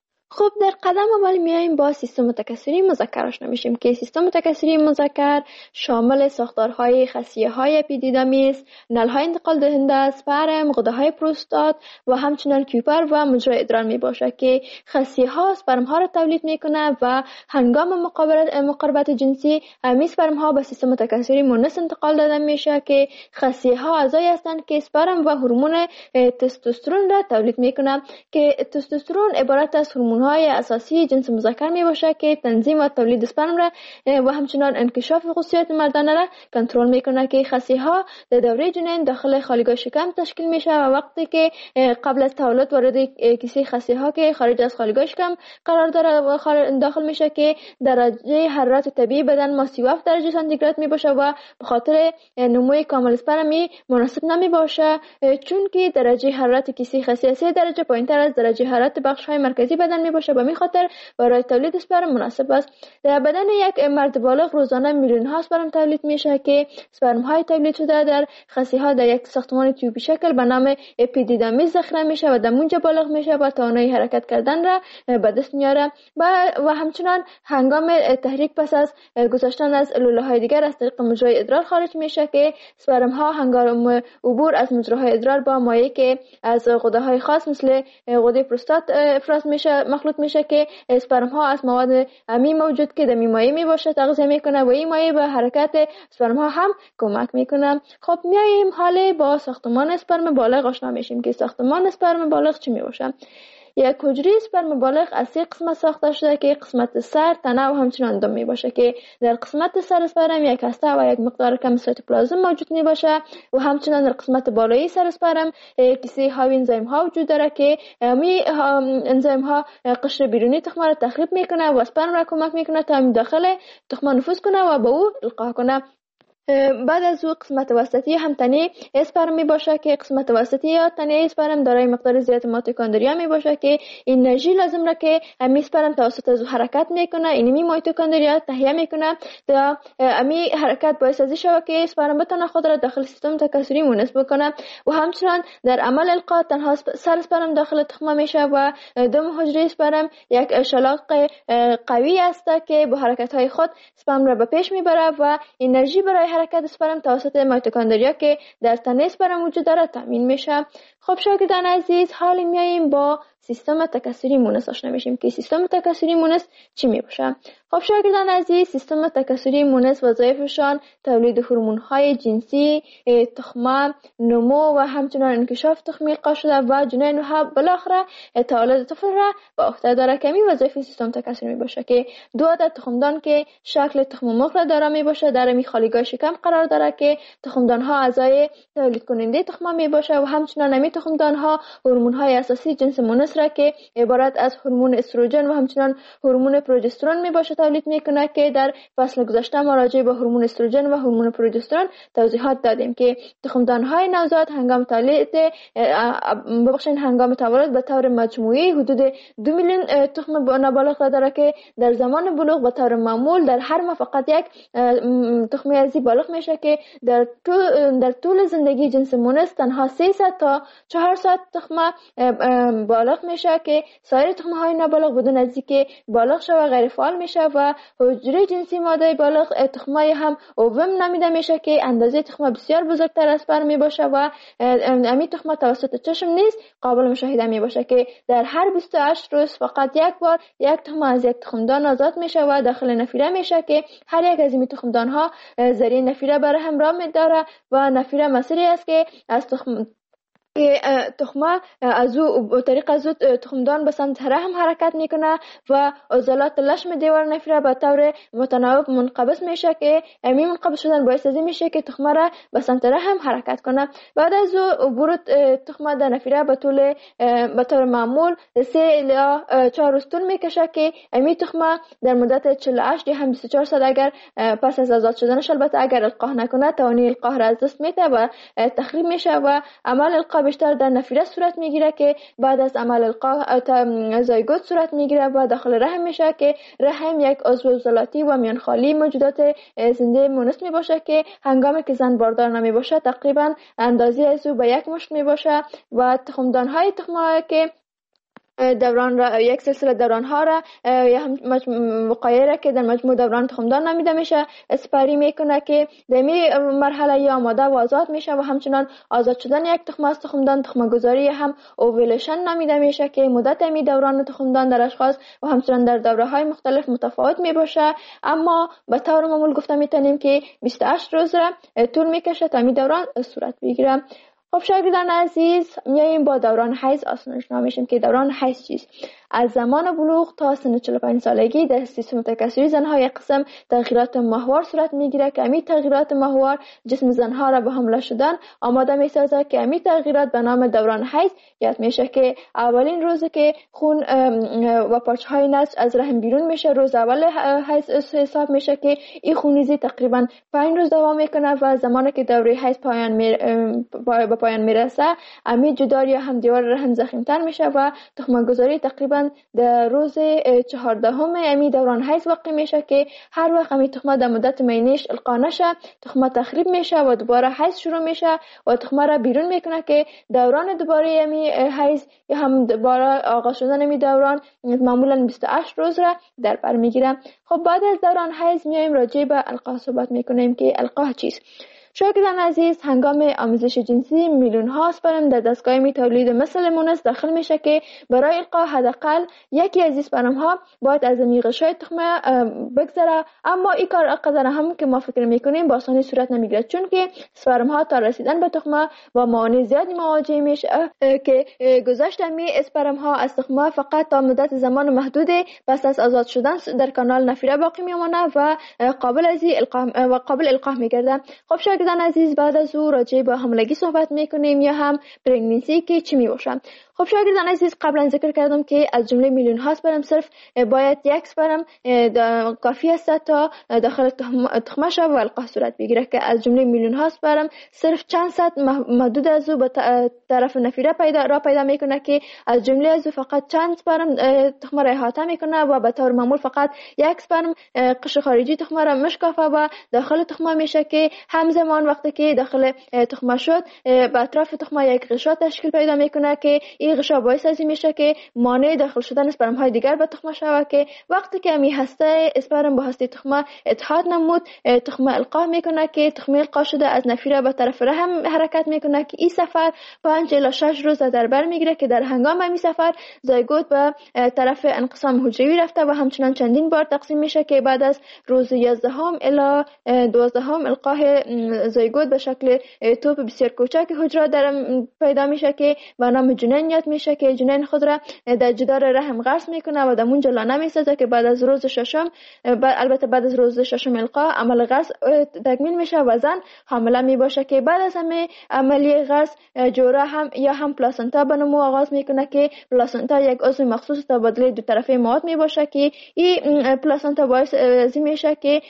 خب در قدم اول میایم با سیستم تکثری مذکر آشنا میشیم که سیستم تکثری مذکر شامل ساختارهای خصیه‌های اپیدیدامیس، نل‌های انتقال دهنده، اسپرم، غده‌های پروستات و همچنین کیوپر و مجرای ادرار میباشه که خصیه‌ها اسپرم‌ها را تولید میکنه و هنگام مقاربت جنسی همین اسپرم‌ها به سیستم تکثری مونس انتقال داده میشه که خصیه‌ها اعضایی هستند که اسپرم و هورمون تستوسترون را تولید میکنه که تستوسترون عبارت از هورمون‌های اساسی جنس مذکر می باشه که تنظیم و تولید اسپرم را و همچنین انکشاف خصوصیات مردانه را کنترل میکنه که خصیه‌ها در دوره جنین داخل خالیگاه شکم تشکیل میشه و وقتی که قبل از تولد وارد کیسه خصیه‌ها که خارج از خالیگاه شکم قرار داره و داخل میشه که درجه حرارت طبیعی بدن ما 37 درجه سانتیگراد می باشه و به خاطر نموی کامل اسپرمی مناسب نمی باشه چون که درجه حرارت کیسه خصیه 3 درجه پایینتر از درجه حرارت بخش‌های مرکزی بدن باشه. به همین خاطر برای تولید اسپرم مناسب است. در بدن یک مرد بالغ روزانه میلیون ها اسپرم تولید میشه که اسپرم های تولید شده در خصیه ها در یک ساختمان تیوبی شکل به نام اپیدیدامیس ذخیره میشه و در اونجا بالغ میشه و توانایی حرکت کردن را به دست میاره و همچنین هنگام تحریک پس از گذاشتن از لوله های دیگر از طریق مجرای ادرار خارج میشه که اسپرم ها هنگام عبور از مجراهای ادرار با مایع که از غده های خاص مثل غده پروستات افراز میشه مخلوط میشه که اسپرم ها از مواد امی موجود که در مایع می باشه تغذیه میکنه و این مایع به حرکت اسپرم ها هم کمک میکنه. خب میایم حالا با ساختمان اسپرم بالغ آشنا میشیم که ساختمان اسپرم بالغ چی می باشه. یک حجره اسپرم بالغ از 3 قسمت ساخته شده که قسمت سر، تنه و همچنین دم می باشه که در قسمت سر اسپرم یک هسته و یک مقدار کم سایتوپلازم موجود می باشه و همچنین در قسمت بالایی سر اسپرم کیسه های انزیم ها وجود داره که می انزیم ها قشر بیرونی تخم را تخریب میکنه و اسپرم را کمک میکنه تا داخل تخم نفوذ کنه و به او القا کنه. بعد از او قسمت وسطی هم تنه اسپرم می باشه که قسمت وسطی یا تنه اسپرم دارای مقدار زیاد میتوکندریا می باشه که انرژی لازم را که همین اسپرم توسط از حرکت میکنه اینمی میتوکندریا تهیه میکنه تا همین حرکت باعث از شود که اسپرم بتونه خود را داخل سیستم تکثری مونس بکنه و همچنین در عمل القا تنها سر اسپرم داخل تخمه میشه و دم حجره اسپرم یک شلاق قوی است که با حرکت های خود اسپرم را به پیش میبره و انرژی برای حرکت اسپرم توسط میتوکندریا که در تنه اسپرم وجود داره تامین میشه. خب شاگردان عزیز حالا میاییم با سیستم تکثری مونس آشنا میشیم که سیستم تکثری مونس چی میباشه. خب شاگردان عزیز، سیستم تکثری مونس وظایفشان تولید هورمون‌های جنسی، تخمه، نمو و همچنین انکشاف تخمی القا شده و جنین و بالاخره تولد طفل را به عهده داره که این وظایف سیستم تکثری میباشه که 2 عدد تخمدان که شکل تخم مرغ را داره میباشه در می خالیگاه شکم قرار داره که تخمدان ها اعضای تولید کننده تخمه میباشه و همچنین این تخمدان ها هورمون های اساسی جنس مونس را که عبارت از هورمون استروژن و همچنین هورمون پروژسترون میباشه تولید میکنه که در فصل گذشته ما راجع به هورمون استروژن و هورمون پروژسترون توضیحات دادیم که تخمدان های نوزاد هنگام تولد به طور مجموعی حدود 2 میلیون تخم نابالغ داره که در زمان بلوغ به طور معمول در هر ماه فقط یک تخم ازی بالغ میشه که در طول زندگی جنس مونس تنها 300 تا 400 تخم بالغ میشه که سایر تخم های نابالغ بدون از اینکه بالغ شه و غیر فعال میشه و حجره جنسی ماده بالغ تخمای هم اووم نامیده میشه که اندازه تخم بسیار بزرگتر از پر میباشه و امی تخم توسط چشم نیز قابل مشاهده میباشه که در هر 28 روز فقط یک بار یک تخم از یک تخمدان آزاد میشه و داخل نفیره میشه که هر یک از این تخمدان ها ذریع نفیره برای همراه میداره و نفیره مسیری است که از تخمه از او طریق از تخمدان به سمت رحم حرکت میکنه و عضلات لشم دیوار نفیره به طور متناوب منقبض میشه که این منقبض شدن باعث از این میشه که تخمه را به سمت رحم حرکت کنه. بعد از عبور تخمه در نفیره به طور معمول 3 الی 4 روز طول میکشه که این تخمه در مدت 48 یا 24 ساعت اگر پس از آزاد شدنش البته اگر القاح نکنه توانی القاح را از دست میده و تخریب میشه و عمل القاح بیشتر در نفیره صورت میگیره که بعد از عمل القاح زایگوت صورت میگیره و داخل رحم میشه که رحم یک عضو عضلاتی و میانخالی موجودات زنده مونس میباشه که هنگامی که زن باردار نمیباشه تقریبا اندازه از او به 1 مشت میباشه و تخمدان های تخمه که دوران را یک سلسله دوران ها را یا هم وقایع را که در مجموع دوران تخمدان نامیده میشه اسپری میکنه که در می مرحله یا آماده و آزاد میشه و همچنان آزاد شدن یک تخم از تخمدان تخم گذاری هم اوویلیشن نامیده میشه که مدت می دوران تخمدان در اشخاص و همچنان در دوره های مختلف متفاوت می باشه، اما به طور معمول گفته میتونیم که 28 روز را طول میکشه تا می دوران صورت بگیره. خب شاگردان عزیز، میاییم با دوران حیض آشنا میشیم که دوران حیض چیست. از زمان بلوغ تا سن 45 سالگی در سیستم تکثری زنها یک قسم تغییرات ماهوار صورت میگیره که همین تغییرات ماهوار جسم زنها را به حمله شدن آماده میسازه که همین تغییرات به نام دوران حیض یاد میشه که اولین روزی که خون و پارچه های نسج از رحم بیرون میشه روز اول حیض حساب میشه که این خونریزی تقریبا 5 روز دوام میکنه و زمانی که دوره حیض به پایان میرسه همین جدار یا هم دیوار رحم ضخیم‌تر میشه و تخم گذاری تقریبا در روز 14 امی دوران حیض واقع میشه که هر وقت امی تخمه در مدت مینیش القا نشه تخمه تخریب میشه و دوباره حیض شروع میشه و تخمه را بیرون میکنه که دوران دوباره امی حیض یا هم دوباره آغاز شدن امی دوران معمولا 28 روز را در بر میگیره. خب بعد از دوران حیض میایم راجع به القاح صحبت میکنیم که القاح چیست. شاگردان عزیز، هنگام آموزش جنسی میلیون ها اسپرم در دستگاه تولید مثل مونس داخل میشه که برای القاح حداقل یکی از اسپرم ها باید از غشای تخمه بگذره، اما این کار قدر هم که ما فکر میکنیم با آسانی صورت نمیگیره چون که اسپرم ها تا رسیدن به تخمه با موانع زیادی مواجه میشه که گذشت می اسپرم ها از تخمه فقط تا مدت زمان محدودی پس از آزاد شدن در کانال نفیره باقی میمونه و قابل القاح میگرده. خب شاگردان عزیز، بعد از او راجع به حاملگی صحبت میکنیم یا هم پرگننسی که چی میباشه. خب شاگردان عزیز، قبلا ذکر کردم که از جمله میلیون ها اسپرم صرف باید یک اسپرم کافی است تا داخل تخمه شه و القاح صورت بگیره که از جمله میلیون ها اسپرم صرف چند صد محدود از او به طرف نفیره پیدا میکنه که از جمله از او فقط چند اسپرم تخمه را احاطه میکنه و به طور معمول فقط یک اسپرم قشر خارجی تخمه را مشکافه و داخل تخمه میشه که همزمان وقتی که داخل تخمه شد به اطراف تخمه یک غشا تشکیل پیدا میکنه که این غشا باعث از این میشه که مانع داخل شدن اسپرم های دیگر به تخمه شود که وقتی که می هسته اسپرم با هسته تخمه اتحاد نمود، تخمه القا میکنه که تخمه القا شده از نفیره به طرف رحم حرکت میکنه که این سفر 5 الی 6 روز در بر میگیره که در هنگام این سفر زایگوت به طرف انقسام حجروی رفته و همچنان چندین بار تقسیم میشه که بعد از روز 11 الی 12 القاه زایگوت به شکل توپ بسیار کوچک حجره در پیدا میشه که به نام جنین یاد میشه که جنین خود را در جدار رحم غرس میکنه و در اونجا لانه میسازه که بعد از روز ششم البته بعد از روز ششم القا عمل غرس تکمیل میشه و زن حامله میباشه که بعد از همه عملیه غرس جوره هم پلاسنتا به نمو آغاز میکنه که پلاسنتا یک عضو مخصوص تبادله دو طرفه مواد میباشه که این پلاسنتا باعث میشه که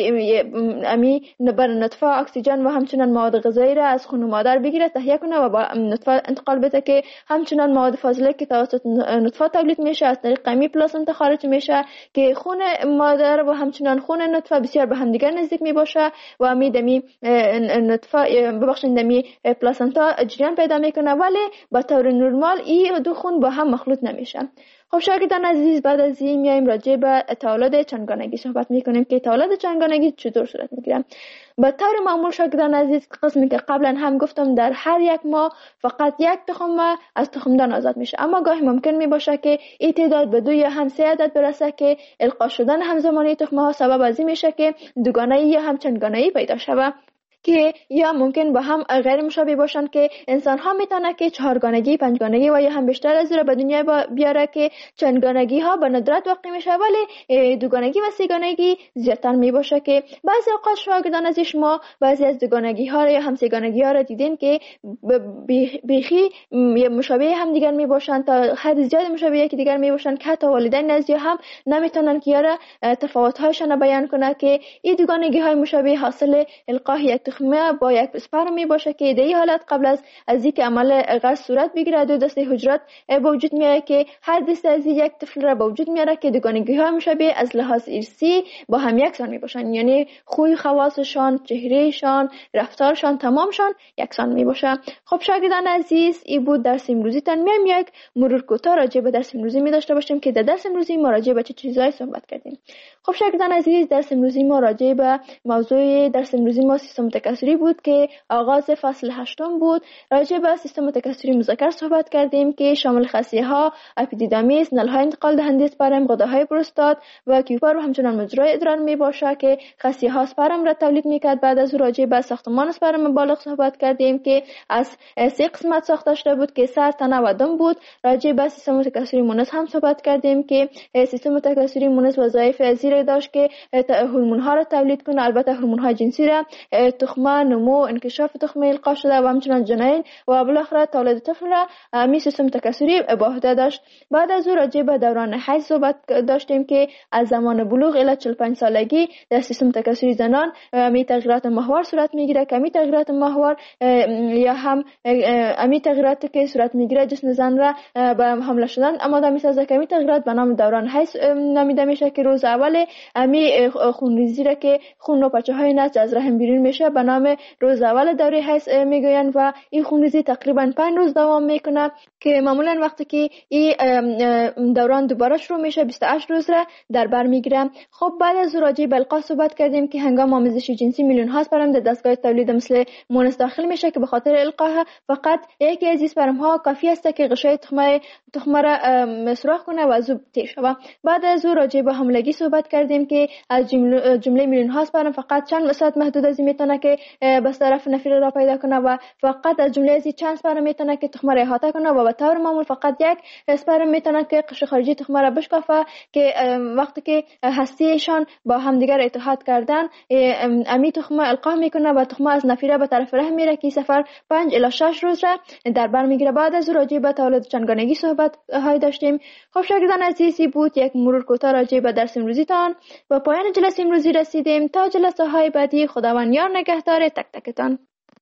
امی بر نطفه اکسیژن و همچنان مواد غذایی را از خون مادر بگیره، تهیه کنه و با نطفه انتقال بده که همچنان مواد فاضله که توسط نطفه تولید میشه از طریق امی پلاسنتا خارج میشه که خون مادر و همچنان خون نطفه بسیار به هم دیگر نزدیک میباشه و امی دمی نطفه دمی پلاسنتا جریان پیدا میکنه، ولی به طور نرمال این دو خون با هم مخلوط نمیشه. خب شاگردان عزیز، بعد از این میایم راجع به تولد چندگانگی صحبت میکنیم که تولد چندگانگی چطور صورت میگیره. به طور معمول شاگردان عزیز، قسمی که قبلا هم گفتم در هر یک ماه فقط یک تخم از تخمدان آزاد میشه، اما گاهی ممکن میباشه که این تعداد به 2 یا هم 3 عدد برسه که القا شدن همزمانی تخمه ها سبب از این میشه که دوگانه‌ای یا هم چندگانه‌ای پیدا شود که یا ممکن با هم غیر مشابه باشند که انسان ها میتونه که 4گانگی، 5گانگی و یا هم بیشتر از این به دنیا بیاره که چندگانگی ها به ندرت واقع میشه، ولی دوگانگی و 3گانگی زیادتر میباشه که بعضی اوقات شاگردان از شما بعضی از دوگانگی ها یا هم 3گانگی ها را دیدین که بیخی مشابه هم دیگر میباشن، تا حد زیاد مشابه یکی دیگر میباشن که حتی والدین از هم نمیتونن که یاره تفاوت هایشان بیان کنه که این دوگانگی های مشابه حاصل القاء یک تخمه با یک اسپرم می باشه که در این حالت قبل از اینکه عمل غرس صورت بگیره 2 دسته حجرات به وجود میاره که هر دسته از یک طفل را به وجود میاره که دوگانگی ها مشابه از لحاظ ارثی با هم یکسان می باشن، یعنی خوی خواصشان، چهرهشان، رفتارشان تمامشان یکسان می باشه. خب شاگردان عزیز، این بود درس امروزی تان. میایم یک مرور کوتاه راجع به درس امروزی می داشته باشیم که در درس امروزی ما راجع به چه چیزایی صحبت کردیم. خب شاگردان عزیز، درس امروزی ما راجع به موضوع درس امروزی ما سیستم تکثری بود که آغاز فصل 8 بود. راجع به سیستم تکثری مذکر صحبت کردیم که شامل خصیه ها، اپیدیدامیس، نلهای انتقال دهنده اسپرم، غده‌های پروستات و کیوپر و همچنان مجرای ادرار می باشه که خصیه ها اسپرم را تولید میکرد. بعد از راجع به ساختمان اسپرم بالغ صحبت کردیم که از 3 قسمت ساخته شده بود که سر، تنه و دم بود. راجع به سیستم تکثری مونس هم صحبت کردیم که سیستم تکثری مونس وظایف زیر داشت که هورمون ها را تولید کنه، البته هورمون های جنسی را، تخمه، نمو، انکشاف تخمه القا شده و همچنان جنین و بالاخره تولد طفل را می سیستم تکثری به عهده داشت. بعد از او راجع به دوران حیض صحبت داشتیم که از زمان بلوغ الی 45 سالگی در سیستم تکثری زنان می تغییرات ماهوار صورت میگیره که می تغییرات ماهوار یا هم می تغییراتی که صورت میگیره جسم زن را به حمل شدن آماده میسازه که می تغییرات به نام دوران حیض نامیده میشه که روز اول می خونریزی را که خون و پچه های نسج از رحم بیرون میشه به نام روز اول دوره حیض میگوین و این خونریزی تقریبا 5 روز دوام میکنه که معمولا وقتی که این دوران دوباره شروع میشه 28 روز را در بر میگیره. خب بعد از راجع به القاء صحبت کردیم که هنگام آمیزش جنسی میلیون ها اسپرم در دستگاه تولید مثل مونس داخل میشه که به خاطر القاء فقط یکی از اسپرم ها کافی است که غشای تخمه را سوراخ کنه و زوب تیر شود. بعد از راجع به حاملگی صحبت کردیم که از جمله میلیون ها اسپرم فقط چند ساعت محدود از میتونه که بس طرف نفیر را پیدا کنه و فقط از جمله از چند اسپرم میتونه که تخمه را احاطه کنه و به طور معمول فقط یک اسپرم میتونه که قشر خارجی تخمه را بشکافه که وقتی که هستیشان با همدیگر اتحاد کردن امی تخمه القا میکنه و تخمه از نفیره به طرف رحم میره که سفر 5 الی 6 روز را در بر میگیره. بعد از راجع به تولد چندگانگی صحبت های داشتیم. خب شاگردان عزیزی بود یک مرور کوتاه راجع به درس امروزی تان و پایان جلسه امروزی رسیدیم. تا جلسه های بعدی خداوند یار نگهدار تک تکتان.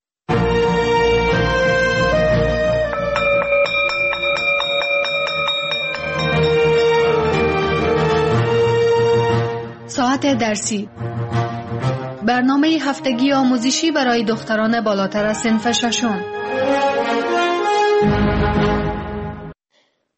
ساعت درسی، برنامه هفتگی آموزشی برای دختران بالاتر از صنف 6.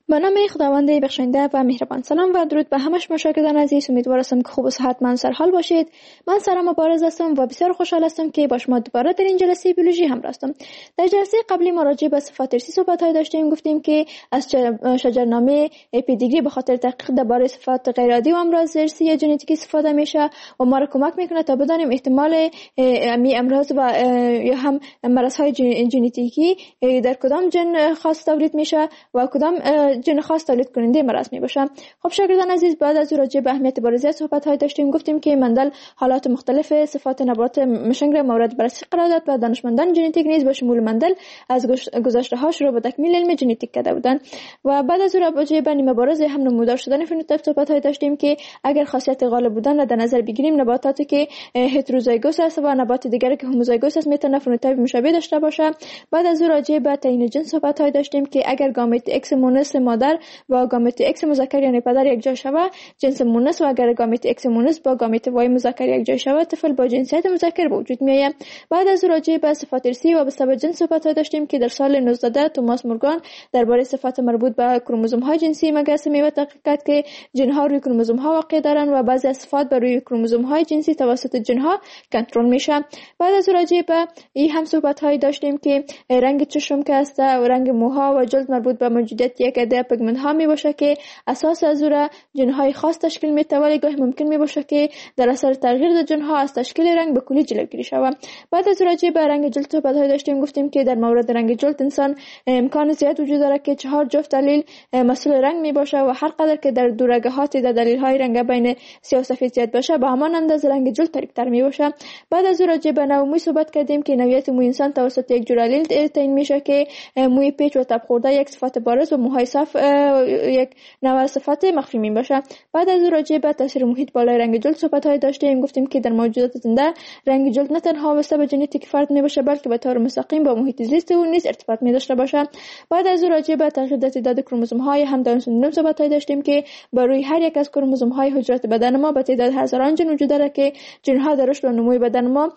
به نام خداوند بخشنده و مهربان. سلام و درود به همه شما شاگردان عزیز. امیدوار هستم که خوب و صحتمند سر حال باشید. من سارا مبارز هستم و بسیار خوشحال هستم که با شما دوباره در این جلسه بیولوژی همراه هستم. در جلسه قبلی ما راجع به صفات ارثی صحبت‌های داشتیم. گفتیم که از شجرنامه پدیگری به خاطر تحقیق درباره صفات غیر عادی و امراض ارثی یا ژنتیکی استفاده میشه و ما را کمک میکنه تا بدانیم احتمال امراض و یا هم مرض‌های ژنتیکی در کدام ژن خاص تولید میشه و کدام ژن خاص تولید کننده مرض می باشه. خب شاگردان عزیز، بعد از راجع به اهمیت بارزیت صحبت های داشتیم. گفتیم که مندل حالات مختلف صفات نبات مشنگ را مورد بررسی قرار داد و دانشمندان ژنتیک نیز با شمول مندل از گذشته ها شروع به تکمیل علم ژنتیک کرده بودند و بعد از راجع به نیمه بارز هم نمودار شدن فنوتیپ صحبت های داشتیم که اگر خاصیت غالب بودن را در نظر بگیریم، نباتاتی که هتروزایگوس است و نبات دیگری که هوموزایگوس است میتونه فنوتیپ مشابه داشته باشه. بعد از راجع به تعیین جنس صحبت های داشتیم که اگر گامت ایکس مونس مادر با گامت ایکس مذکر یعنی پدر یک جای شود جنس مونس و اگر گامت ایکس مونس با گامت وای مذکر یک جای شود طفل با جنسیت مذکر به وجود میآید. بعد از راجع به صفات ارثی و به جنس صحبت داشتیم که در سال 19 توماس مورگان درباره صفات مربوط به کروموزوم های جنسی مگسمی تحقیق کرد که ژن ها روی کروموزوم ها واقع دارند و بعضی از صفات بر روی کروموزوم های جنسی توسط ژن ها کنترل میشه. بعد از راجع به این هم صحبت های داشتیم که رنگ چشم که است و رنگ موها و جلد مربوط به موجودیت یک عده پیگمنت ها می باشه که اساس از او ژن های خاص تشکیل میده، ولی گاهی ممکن می باشه که در اثر تغییر در ژن ها از تشکیل رنگ به کلی جلوگیری شود. بعد از راجع به رنگ جلد صحبت های داشتیم. گفتیم که در مورد رنگ جلد انسان امکان زیاد وجود داره که 4 جفت دلیل مسئول رنگ می باشه و هر قدر که در دورگهات در دلیل های رنگ بین سیاه و سفید زیاد باشه به همان اندازه رنگ جلد تاریک‌تر می باشه. بعد از راجع به نوع موی صحبت کردیم که نوعیت موی انسان توسط یک جور الیل تعیین میشه که موی پیچ و تب خورده یک صفت بارز و موهای صاف یک نوع صفت مخفی می باشه. بعد از راجع به تاثیر محیط بالای رنگ جلد صحبت های داشتیم. گفتیم که در موجودات زنده رنگ جلد نه تنها وابسته به ژنتیک فرد می باشه بلکه به طور مستقیم با محیط زیست او نیز ارتباط می داشته باشه. بعد از راجع به تغییر در تعداد کروموزوم های هم داون سندروم صحبت های داشتیم که بر روی هر یک از کروموزوم های حجرات بدن ما به تعداد هزاران ژن وجود داره که ژن ها در رشد و نمو بدن ما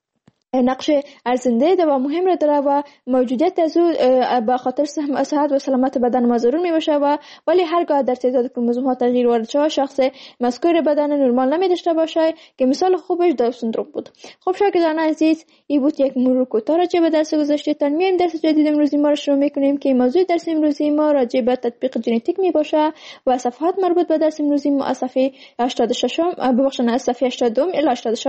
نقش ارزنده و مهم را داره و موجودیت از او به خاطر صحت و سلامت بدن ما ضرور می باشه و ولی هرگاه در تعداد کروموزوم ها تغییر وارد شود شخص مذکور بدن نرمال نمی داشته باشه که مثال خوبش داون سندروم بود. خب شاگردان عزیز، این بود یک مرور کوتاه راجع به درس گذشته. تا میایم درس جدید امروزی ما را شروع میکنیم که موضوع درس امروزی ما راجع به تطبیق ژنتیک می باشه و صفحات مربوط به درس امروزی ما از صفحه 86 از صفحه 82 الی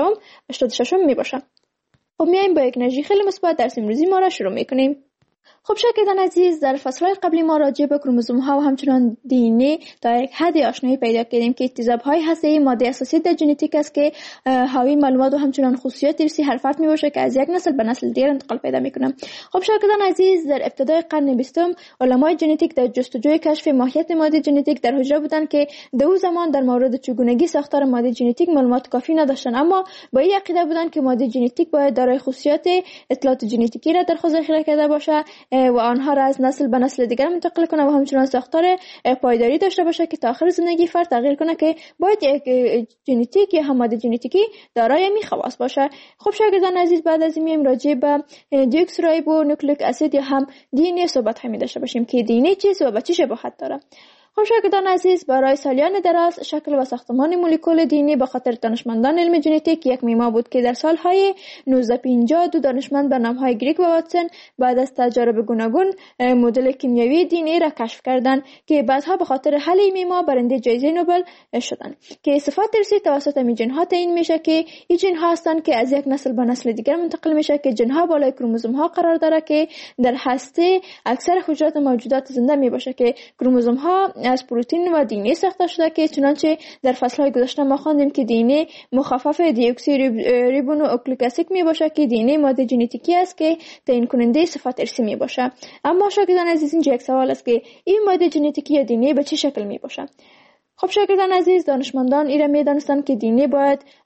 86 می باشه. خب میایم با یک انرژی خیلی مثبت درس امروزی ما را شروع میکنیم. خب شاگردان عزیز، در فصل‌های قبلی ما راجع به کروموزوم ها و همچنان دی تا یک حد آشنایی پیدا کردیم که اکتساب‌های هسته‌ای ماده اساسی در ژنتیک است که حاوی معلومات و همچنان خصوصیات ارثی هر فرد میباشه که از یک نسل به نسل دیگر انتقال پیدا میکنه. خب شاگردان عزیز، در ابتدای قرن 20 علمای ژنتیک در جستجوی کشف ماهیت ماده ژنتیک در حجره بودند که در اون زمان در مورد چگونگی ساختار ماده ژنتیک معلومات کافی نداشتند، اما با این عقیده بودند که ماده ژنتیک باید دارای خصوصیات اطلاعات ژنتیکی را در خود ذخیره کرده باشه و آنها را از نسل به نسل دیگر منتقل کنه و همچنان ساختار پایداری داشته باشه که تا آخر زندگی فرد تغییر کنه که باید یک ژنتیک یا هم ماده ژنتیکی دارای می خواص باشه. خب شاگردان عزیز، بعد از این میایم راجع به دیوکسریبو نوکلیک اسید یا هم دی ان ای صحبت همی داشته باشیم که دی ان ای چیست و به چه شباهت داره. خب شاگردان عزیز، برای سالیان دراز شکل و ساختمان مولکول دی ان ای به خاطر دانشمندان علم ژنتیک یک معما بود که در سالهای 1950 دو دانشمند به نامهای گریگ و واتسون بعد از تجارب گوناگون مدل کیمیایی دی ان ای را کشف کردند که بعدها به خاطر حل این معما برنده جایزه نوبل شدند که صفات ارثی توسط این ژن ها تعیین میشه که این ژن ها هستند که از یک نسل به نسل دیگر منتقل میشه که ژن ها بالای کروموزوم ها قرار داره که در هسته اکثر حجرات موجودات زنده می باشه که کروموزوم ها از پروتئین و دی ان ای ساخته شده که چنانچه در فصل‌های گذشته ما خواندیم که دی ان ای مخفف دیوکسی ریبونوکلیک اسید می باشه که دی ان ای ماده ژنتیکی است که تعیین کننده صفات ارثی می باشه. اما شاگردان عزیز، اینجا یک سوال است که این ماده ژنتیکی یا دی ان ای به چه شکل می باشه؟ خب شاگردان عزیز، دانشمندان ایرا می دانستند که دی ان ای باید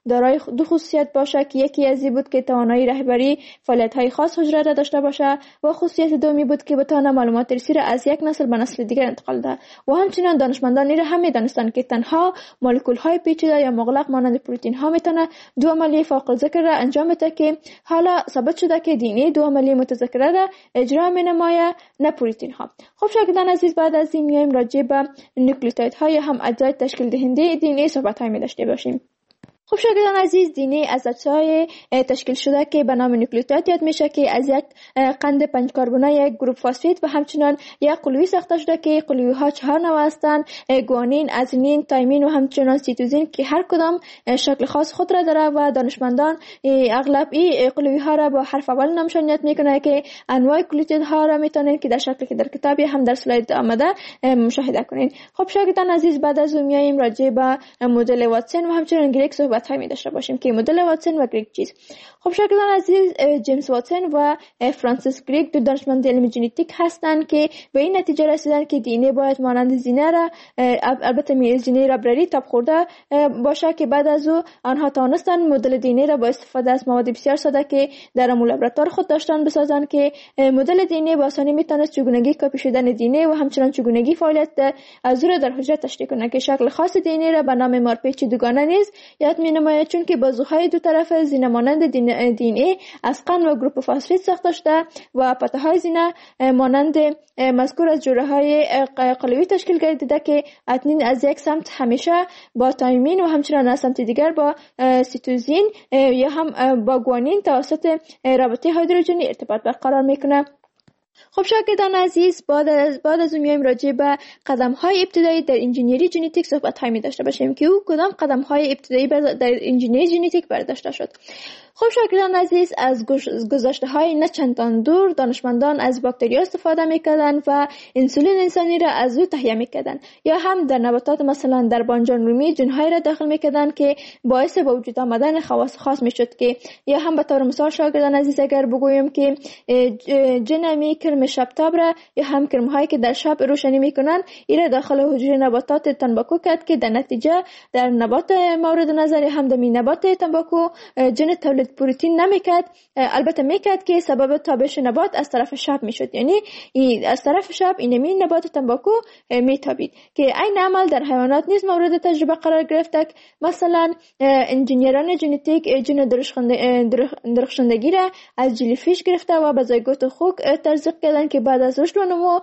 دارای دو خصوصیت باشه که یکی از این بود که توانایی رهبری فعالیت‌های خاص حجره را داشته باشه و خصوصیت دومی بود که بتونه معلومات ریسی را از یک نسل به نسل دیگر انتقال ده. و همچنین دانشمندان را هم می‌دانستند که تنها مولکول‌های پیچیده یا مغلق مانند پروتئین‌ها میتونه دو عملیه فاقد ذکر را انجام بده که حالا ثابت شده که دی ان ای دو عملیه متذکره را اجرا می‌نماید، نه پروتئین‌ها. خب شاگردان عزیز، بعد از این میایم راجع به نوکلئوتیدهای هم اجزای تشکیل دهنده دی ان ای صحبت‌های می‌داشته باشیم. خب شاگردان عزیز، دی ان ای از اجزای تشکیل شده که به نام نوکلئوتید یاد میشه که از یک قند 5 کربنی، یک گروپ فسفید و همچنین یک قلوی ساخته شده که قلوی ها 4 نوع هستند: گوانین، ازونین، تایمین و همچنین سیتوزین که هر کدام شکل خاص خود را داره و دانشمندان اغلب این قلوی ها را با حرف اول نامشانیت میکنه که انواع نوکلئوتید ها را میتونید که در شکلی که در کتابی هم در اسلاید آمده مشاهده کنین. خب شاگردان عزیز، بعد از اون میایم راجع به مدل واتسون و همچنین گریگ صحبت های داشته باشیم که مدل واتسون و گریگ چیست. خب شاگردان عزیز، جیمز واتسون و فرانسیس گریگ دو دانشمند علم ژنتیک هستند که به این نتیجه رسیدن که دی ان ای باید مانند زینه را، البته زینه ربرری تاب خورده باشه، که بعد از او آنها توانستند مدل دی ان ای را با استفاده از مواد بسیار ساده که در لابراتوار خود داشتن بسازند که مدل دی ان ای با آسانی میتونست چگونگی کپی شدن دی ان ای و همچنین چگونگی فعالیت از او را در حجره تشریح کنه که شکل خاص دی ان ای را به نام مارپیچ دوگانه نیز یاد مینماید، چون که بازوهای دو طرف زینه مانند دی ان ای از قند و گروپ فسفید ساخته شده و پته‌های زینه مانند مذکور از جوړه‌های قلوی تشکیل گردیده که اتنین از یک سمت همیشه با تایمین و همچنین از سمت دیگر با سیتوزین یا هم با گوانین توسط رابطه هیدروژنی ارتباط برقرار میکنه. خب شاگردان عزیز، بعد از اون میایم راجع به قدم‌های ابتدایی در انجینیری ژنتیک صحبت‌های می داشته باشیم که او کدام قدم‌های ابتدایی در انجینیری ژنتیک برداشته شد. خب شاگردان عزیز، از گذشته‌های نه چندان دور دانشمندان از باکتریا استفاده می‌کردند و انسولین انسانی را از او تهیه می‌کردند، یا هم در نباتات مثلا در بانجان رومی جن‌های را داخل می‌کردند که باعث به وجود آمدن خواص خاص می‌شد، که یا هم به طور مثال شاگردان عزیز اگر بگویم که جن کرم شبتاب را یا هم کرم‌هایی که در شب روشنی می‌کنند این را داخل حجره نباتات تنباکو کرد که در نتیجه در نبات مورد نظر هم در نبات تنباکو جن تولید پروتئین نمیکرد، البته میکرد که سبب تابش نبات از طرف شب میشد، یعنی از طرف شب اینمی نبات تنباکو میتابید که این عمل در حیوانات نیز مورد تجربه قرار گرفته. مثلا انجینیران ژنتیک جن درخشندگی را از جلیفیش گرفته و به زایگوت خوک تزریق کردن که بعد از رشد و نمو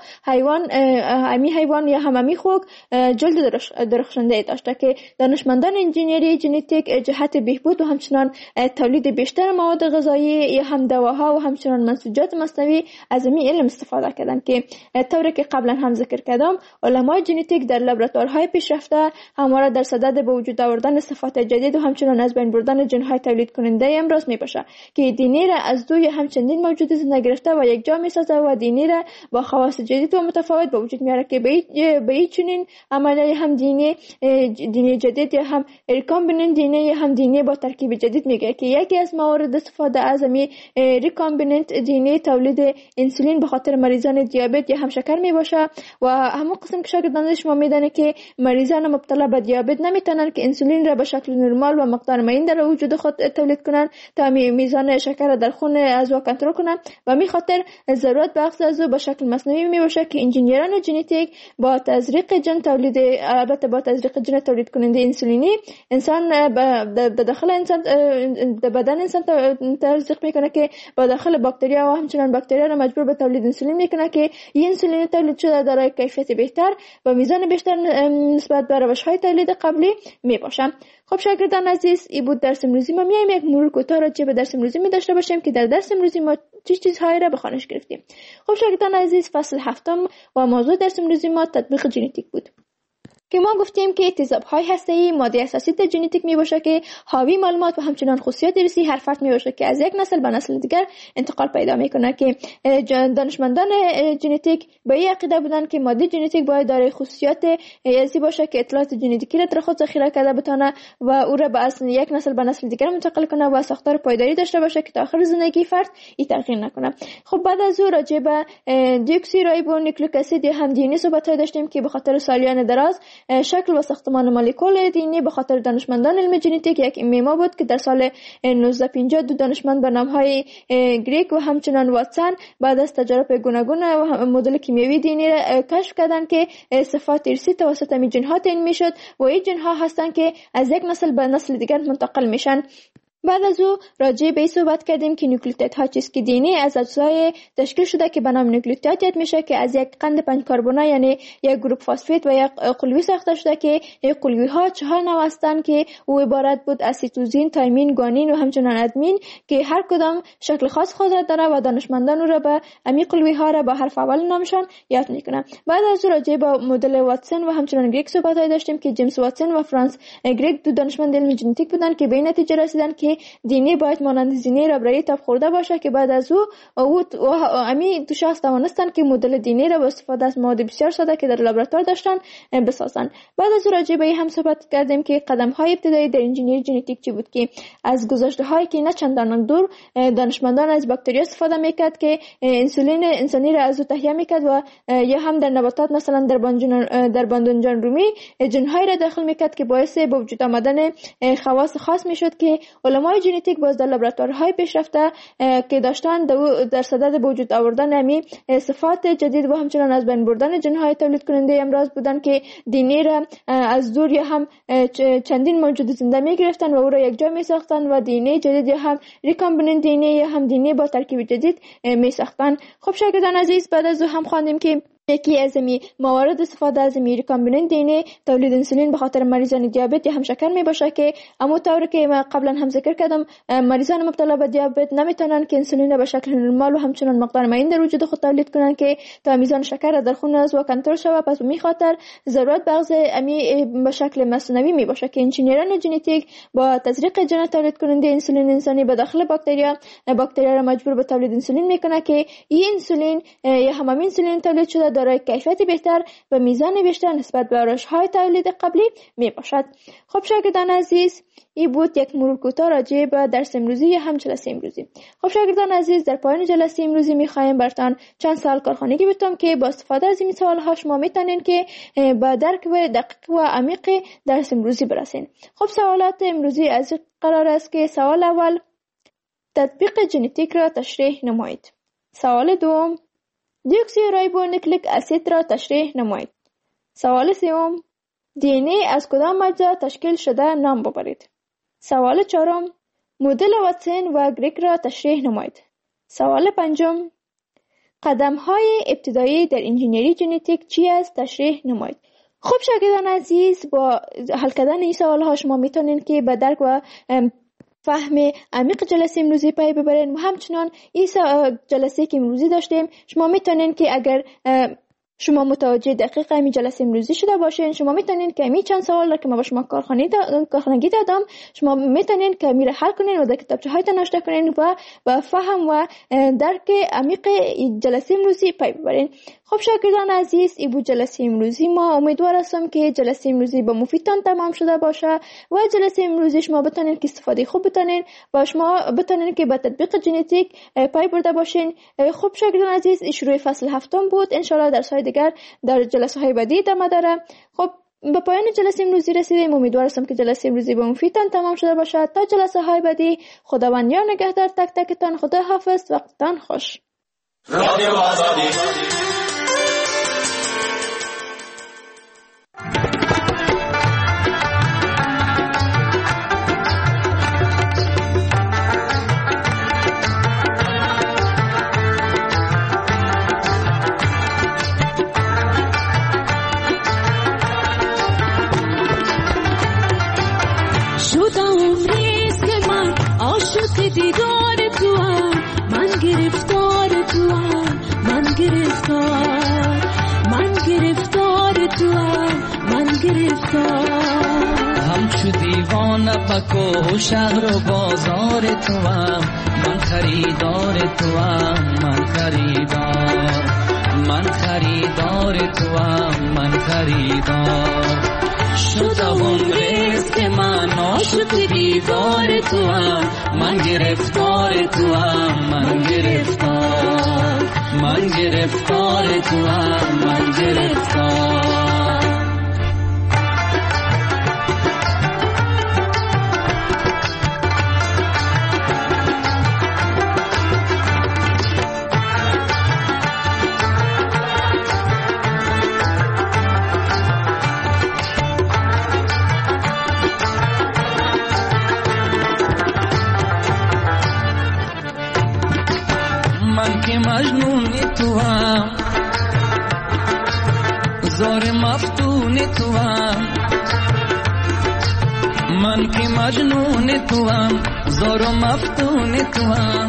حیوان یا هممی خوک جلد درخشنده داشته که دانشمندان انجینیری ژنتیک جهت بهبود و همچنان تولید بیشتر مواد غذایی یا هم دواها و همچنان منسوجات مصنوعی از این علم استفاده کردند که طوری که قبلا هم ذکر کردم علمای ژنتیک در لابراتوارهای پیشرفته همواره در صدد به وجود آوردن صفات جدید و همچنان از بین بردن ژن‌های تولید کننده امراض میباشه که دی ان ای را از دو یا همچنین موجود زنده گرفته و یک جا میسازه و دی ان ای را با خواص جدید و متفاوت به وجود میاره که به این چنین عملیه هم دی ان ای جدید یا هم ریکامبیننت دی ان ای یا هم دی ان ای با ترکیب جدید میگه که یکی از موارد استفاده از ریکامبیننت دی ان ای تولید انسولین به خاطر مریضان دیابت یا هم شکر می باشه و همون قسم که شاگردان شما میدانه که مریضان مبتلا به دیابت نمیتونن که انسولین را به شکل نرمال و مقدار معین در وجود خود تولید کنن تا میزان شکر در خون از او کنترل کنن و می خاطر ضرورت به اخذ از او به شکل مصنوعی می باشه که انجینیران ژنتیک با تزریق جن تولید البته با تزریق جن تولید کننده انسولینی انسان در داخل انسان در بدن انسان تزریق میکنه که با داخل باکتریا و همچنان باکتریا را مجبور به تولید انسولین میکنه که این انسولین تولید شده دارای کیفیت بهتر و میزان بیشتر نسبت به روش‌های تولید قبلی میباشه. خب شاگردان عزیز، این بود درس امروزی ما. میایم یک مرور کوتاه راجع به درس امروزی می داشته باشیم که در درس امروزی ما چه چیزهایی را به خوانش گرفتیم. خب شاگردان عزیز، فصل هفتم و موضوع درس امروزی ما تطبیق ژنتیک بود که ما گفتیم که تیزاب‌های هسته‌ای ماده اساسی در ژنتیک میباشه که حاوی معلومات و همچنان خصوصیات ریسی هر فرد میباشه که از یک نسل به نسل دیگر انتقال پیدا میکنه که دانشمندان ژنتیک به این عقیده بودن که ماده ژنتیک باید دارای خصوصیات ریسی باشه که اطلاعات ژنتیکی را در خود ذخیره کرده بتونه و او را به یک نسل به نسل دیگر منتقل کنه و ساختار پایداری داشته باشه که تا آخر زندگی فرد این تغییر نکنه. خب بعد از او راجع به دیوکسی رایبو نیوکلیک اسید هم دی ان ای صحبت داشتیم که به خاطر سالیان دراز شکل و ساختمان مولکول دی به خاطر دانشمندان علم ژنتیک یک ایما بود که در سال 1950 دو دانشمند به نام‌های گریک و همچنان واتسون بعد از تجارب گوناگون و مدل کیمیایی دی را کشف کردند که صفات ارثی توسط می ژن‌ها تعیین میشد و این ژن‌ها هستند که از یک نسل به نسل دیگر منتقل میشن. بعد از او راجع به این صحبت کردیم که نوکلئوتیدها چیست که دی از اجزای تشکیل شده که به نام نوکلئوتید یاد میشه که از یک قند 5 کربنی یعنی یک گروپ فسفید و یک قلوی ساخته شده که این قلوی ها 4 نوع هستند که او عبارت بود از سیتوزین، تایمین، گوانین و همچنان ادمین که هر کدام شکل خاص خود را داره و دانشمندان او را به امی قلوی ها را با حرف اول نامشان یاد میکنن. بعد از او راجع به مدل واتسون و همچنان گریک صحبت داشتیم که جیمز واتسون و فرانس گریک دو دانشمند علم ژنتیک بودند که به این نتیجه رسیدن که دی باید مانند زینه ربرایی تاب خورده باشه که بعد از او امی دو شخص توانستند که مدل دی را با استفاده از مواد بسیار ساده که در لابراتوار داشتن بسازن. بعد از او راجع به هم صحبت کردیم که قدم های ابتدایی در انجینیری ژنتیک چی بود که از گذشته هایی که نه چندان دور دانشمندان از باکتری استفاده میکرد که انسولین انسانی را از او تهیه میکرد و یا هم در نباتات مثلا در باندونجان رومی ژن های را داخل میکرد که باعث به وجود آمدن خواص خاص میشد که علمای ژنتیک باز در لابراتوارهای پیشرفته که داشتن در صدد به وجود آوردن امی صفات جدید و همچنان از بین بردن ژن‌های تولید کننده امراض بودن که دی را از دور یا هم چندین موجود زنده میگرفتن و او را یک جا میساختن و دی جدید یا هم ریکامبیننت دی یا هم دی با ترکیب جدید میساختن. خب شاگردان عزیز، بعد از او هم خواندیم که یکی از موارد استفاده از ریکامبیننت دی تولید انسولین به خاطر مریضان دیابت یا هم شکر می باشه که اما طوری که ما قبلا هم ذکر کردم مریضان مبتلا به دیابت نمیتونن که انسولین را به شکل نرمال و همچنان مقدار معین در وجود خود تولید کنن که تا میزان شکر در خون از و کنترل شود. پس به می خاطر ضرورت بغض امی به شکل مصنوعی می باشه که انجینیران ژنتیک با تزریق ژن تولید کننده انسولین انسانی به داخل باکتریا را مجبور به تولید انسولین میکنه که این انسولین یا هم انسولین تولید شده دارای کیفیت بهتر و میزان بیشتر نسبت به روش‌های تولید قبلی می باشد. خب شاگردان عزیز، این بود یک مرور کوتاه راجع به درس امروزی یا هم جلسه امروزی. خب شاگردان عزیز، در پایان جلسه امروزی می‌خوایم براتون چند سوال کارخانگی بدم که با استفاده از این سوال‌ها شما میتونین که با درک و دقیق و عمیق درس امروزی برسین. خب سوالات امروزی از قرار است که سوال اول تطبیق ژنتیک را تشریح نمایید. سوال دوم دیوکسیریبونوکلیک اسید را تشریح نمایید. سوال سوم دی ان ای از کدام اجزا تشکیل شده نام ببرید. سوال چهارم مدل واتسون و گریک را تشریح نمایید. سوال پنجم قدم‌های ابتدایی در انجینیری ژنتیک چی است تشریح نمایید. خب شاگردان عزیز، با حل کردن این سوال‌ها شما میتونین که به درک و فهم عمیق جلسه امروزی پی ببرین و همچنان این جلسه که امروزی داشتیم شما میتونین که اگر شما متوجه دقیق این جلسه امروزی شده باشین شما میتونین که می چند سوال را که ما با شما کارخانگی دادم شما میتونین که میره حل کنین و در کتابچه هایتان نوشته کنین و با فهم و درک عمیق جلسه امروزی پی ببرین. خب شاگردان عزیز، این بود جلسه امروزی ما. امیدوار هستم که جلسه امروزی با مفیدتان تمام شده باشه و جلسه امروزی شما بتونین که استفاده خوب بتونین و شما بتونین که با تطبیق ژنتیک پی برده باشین. خب شاگردان عزیز، شروع فصل هفتم بود. ان شاء الله درس‌های دیگر در جلسه های بعدی ادامه داره. خب به پایان جلسه امروزی رسیدیم. امیدوار هستم که جلسه امروزی با مفیدتان تمام شده باشه. تا جلسه های بعدی خداوند یار نگهدار تک تکتان. خدا حافظ. وقتتان خوش. رادیو آزادی. دیدار تو هم من گرفتار تو هم من گرفتار تو هم من گرفتار همچو دیوانه بکو شهر و بازار تو هم من خریدار تو هم من خریدار تو هم من خریدار شدم عمرست که من عاشق دیوار تو هم من گرفتار تو هم من گرفتار تو هم من گرفتار تو هم زار مفتون تو هم من که مجنون تو هم زار و مفتون تو هم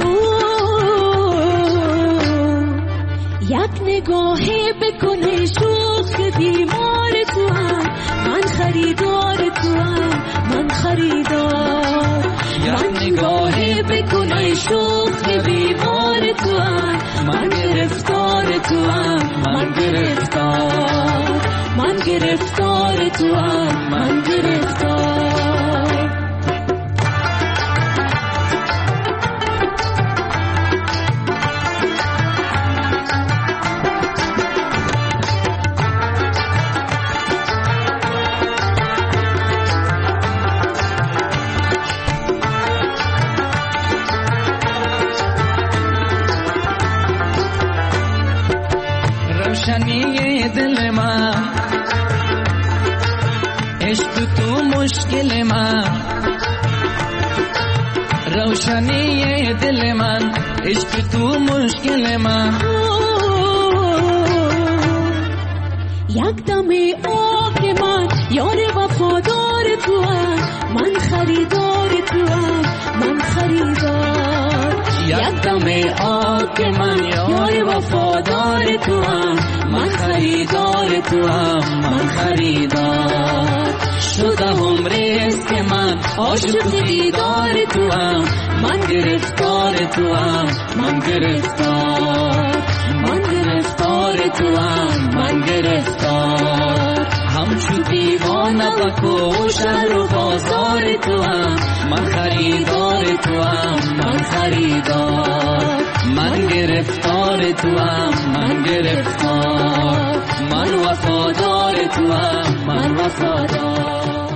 یک نگاهی بکنه شوخ بیمار تو هم من خریدار تو هم من خریدار یک نگاهی بکنه شوخ بیمار تو هم من گرفتار تو هم من گرفتار من گرفتار تو هم من گرفتار روشنی دل من عشق تو مشکل من روشنی دل من عشق تو مشکل من یک دم آه من یار وفادار تو هم من خریدار تو هم من خریدار یک دم آه من یار وفادار تو هم من خریدار تو هم من خریدار شده هم رزق من عاشق دیدار تو هم من گرفتار تو هم من گرفتار من گرفتار تو هم من گرفتار همچو دیوانه بکو شهر و بازار تو هم من خریدار تو هم من خریدار من گرفتار تو هم من گرفتار من وفادار تو هم من وفادار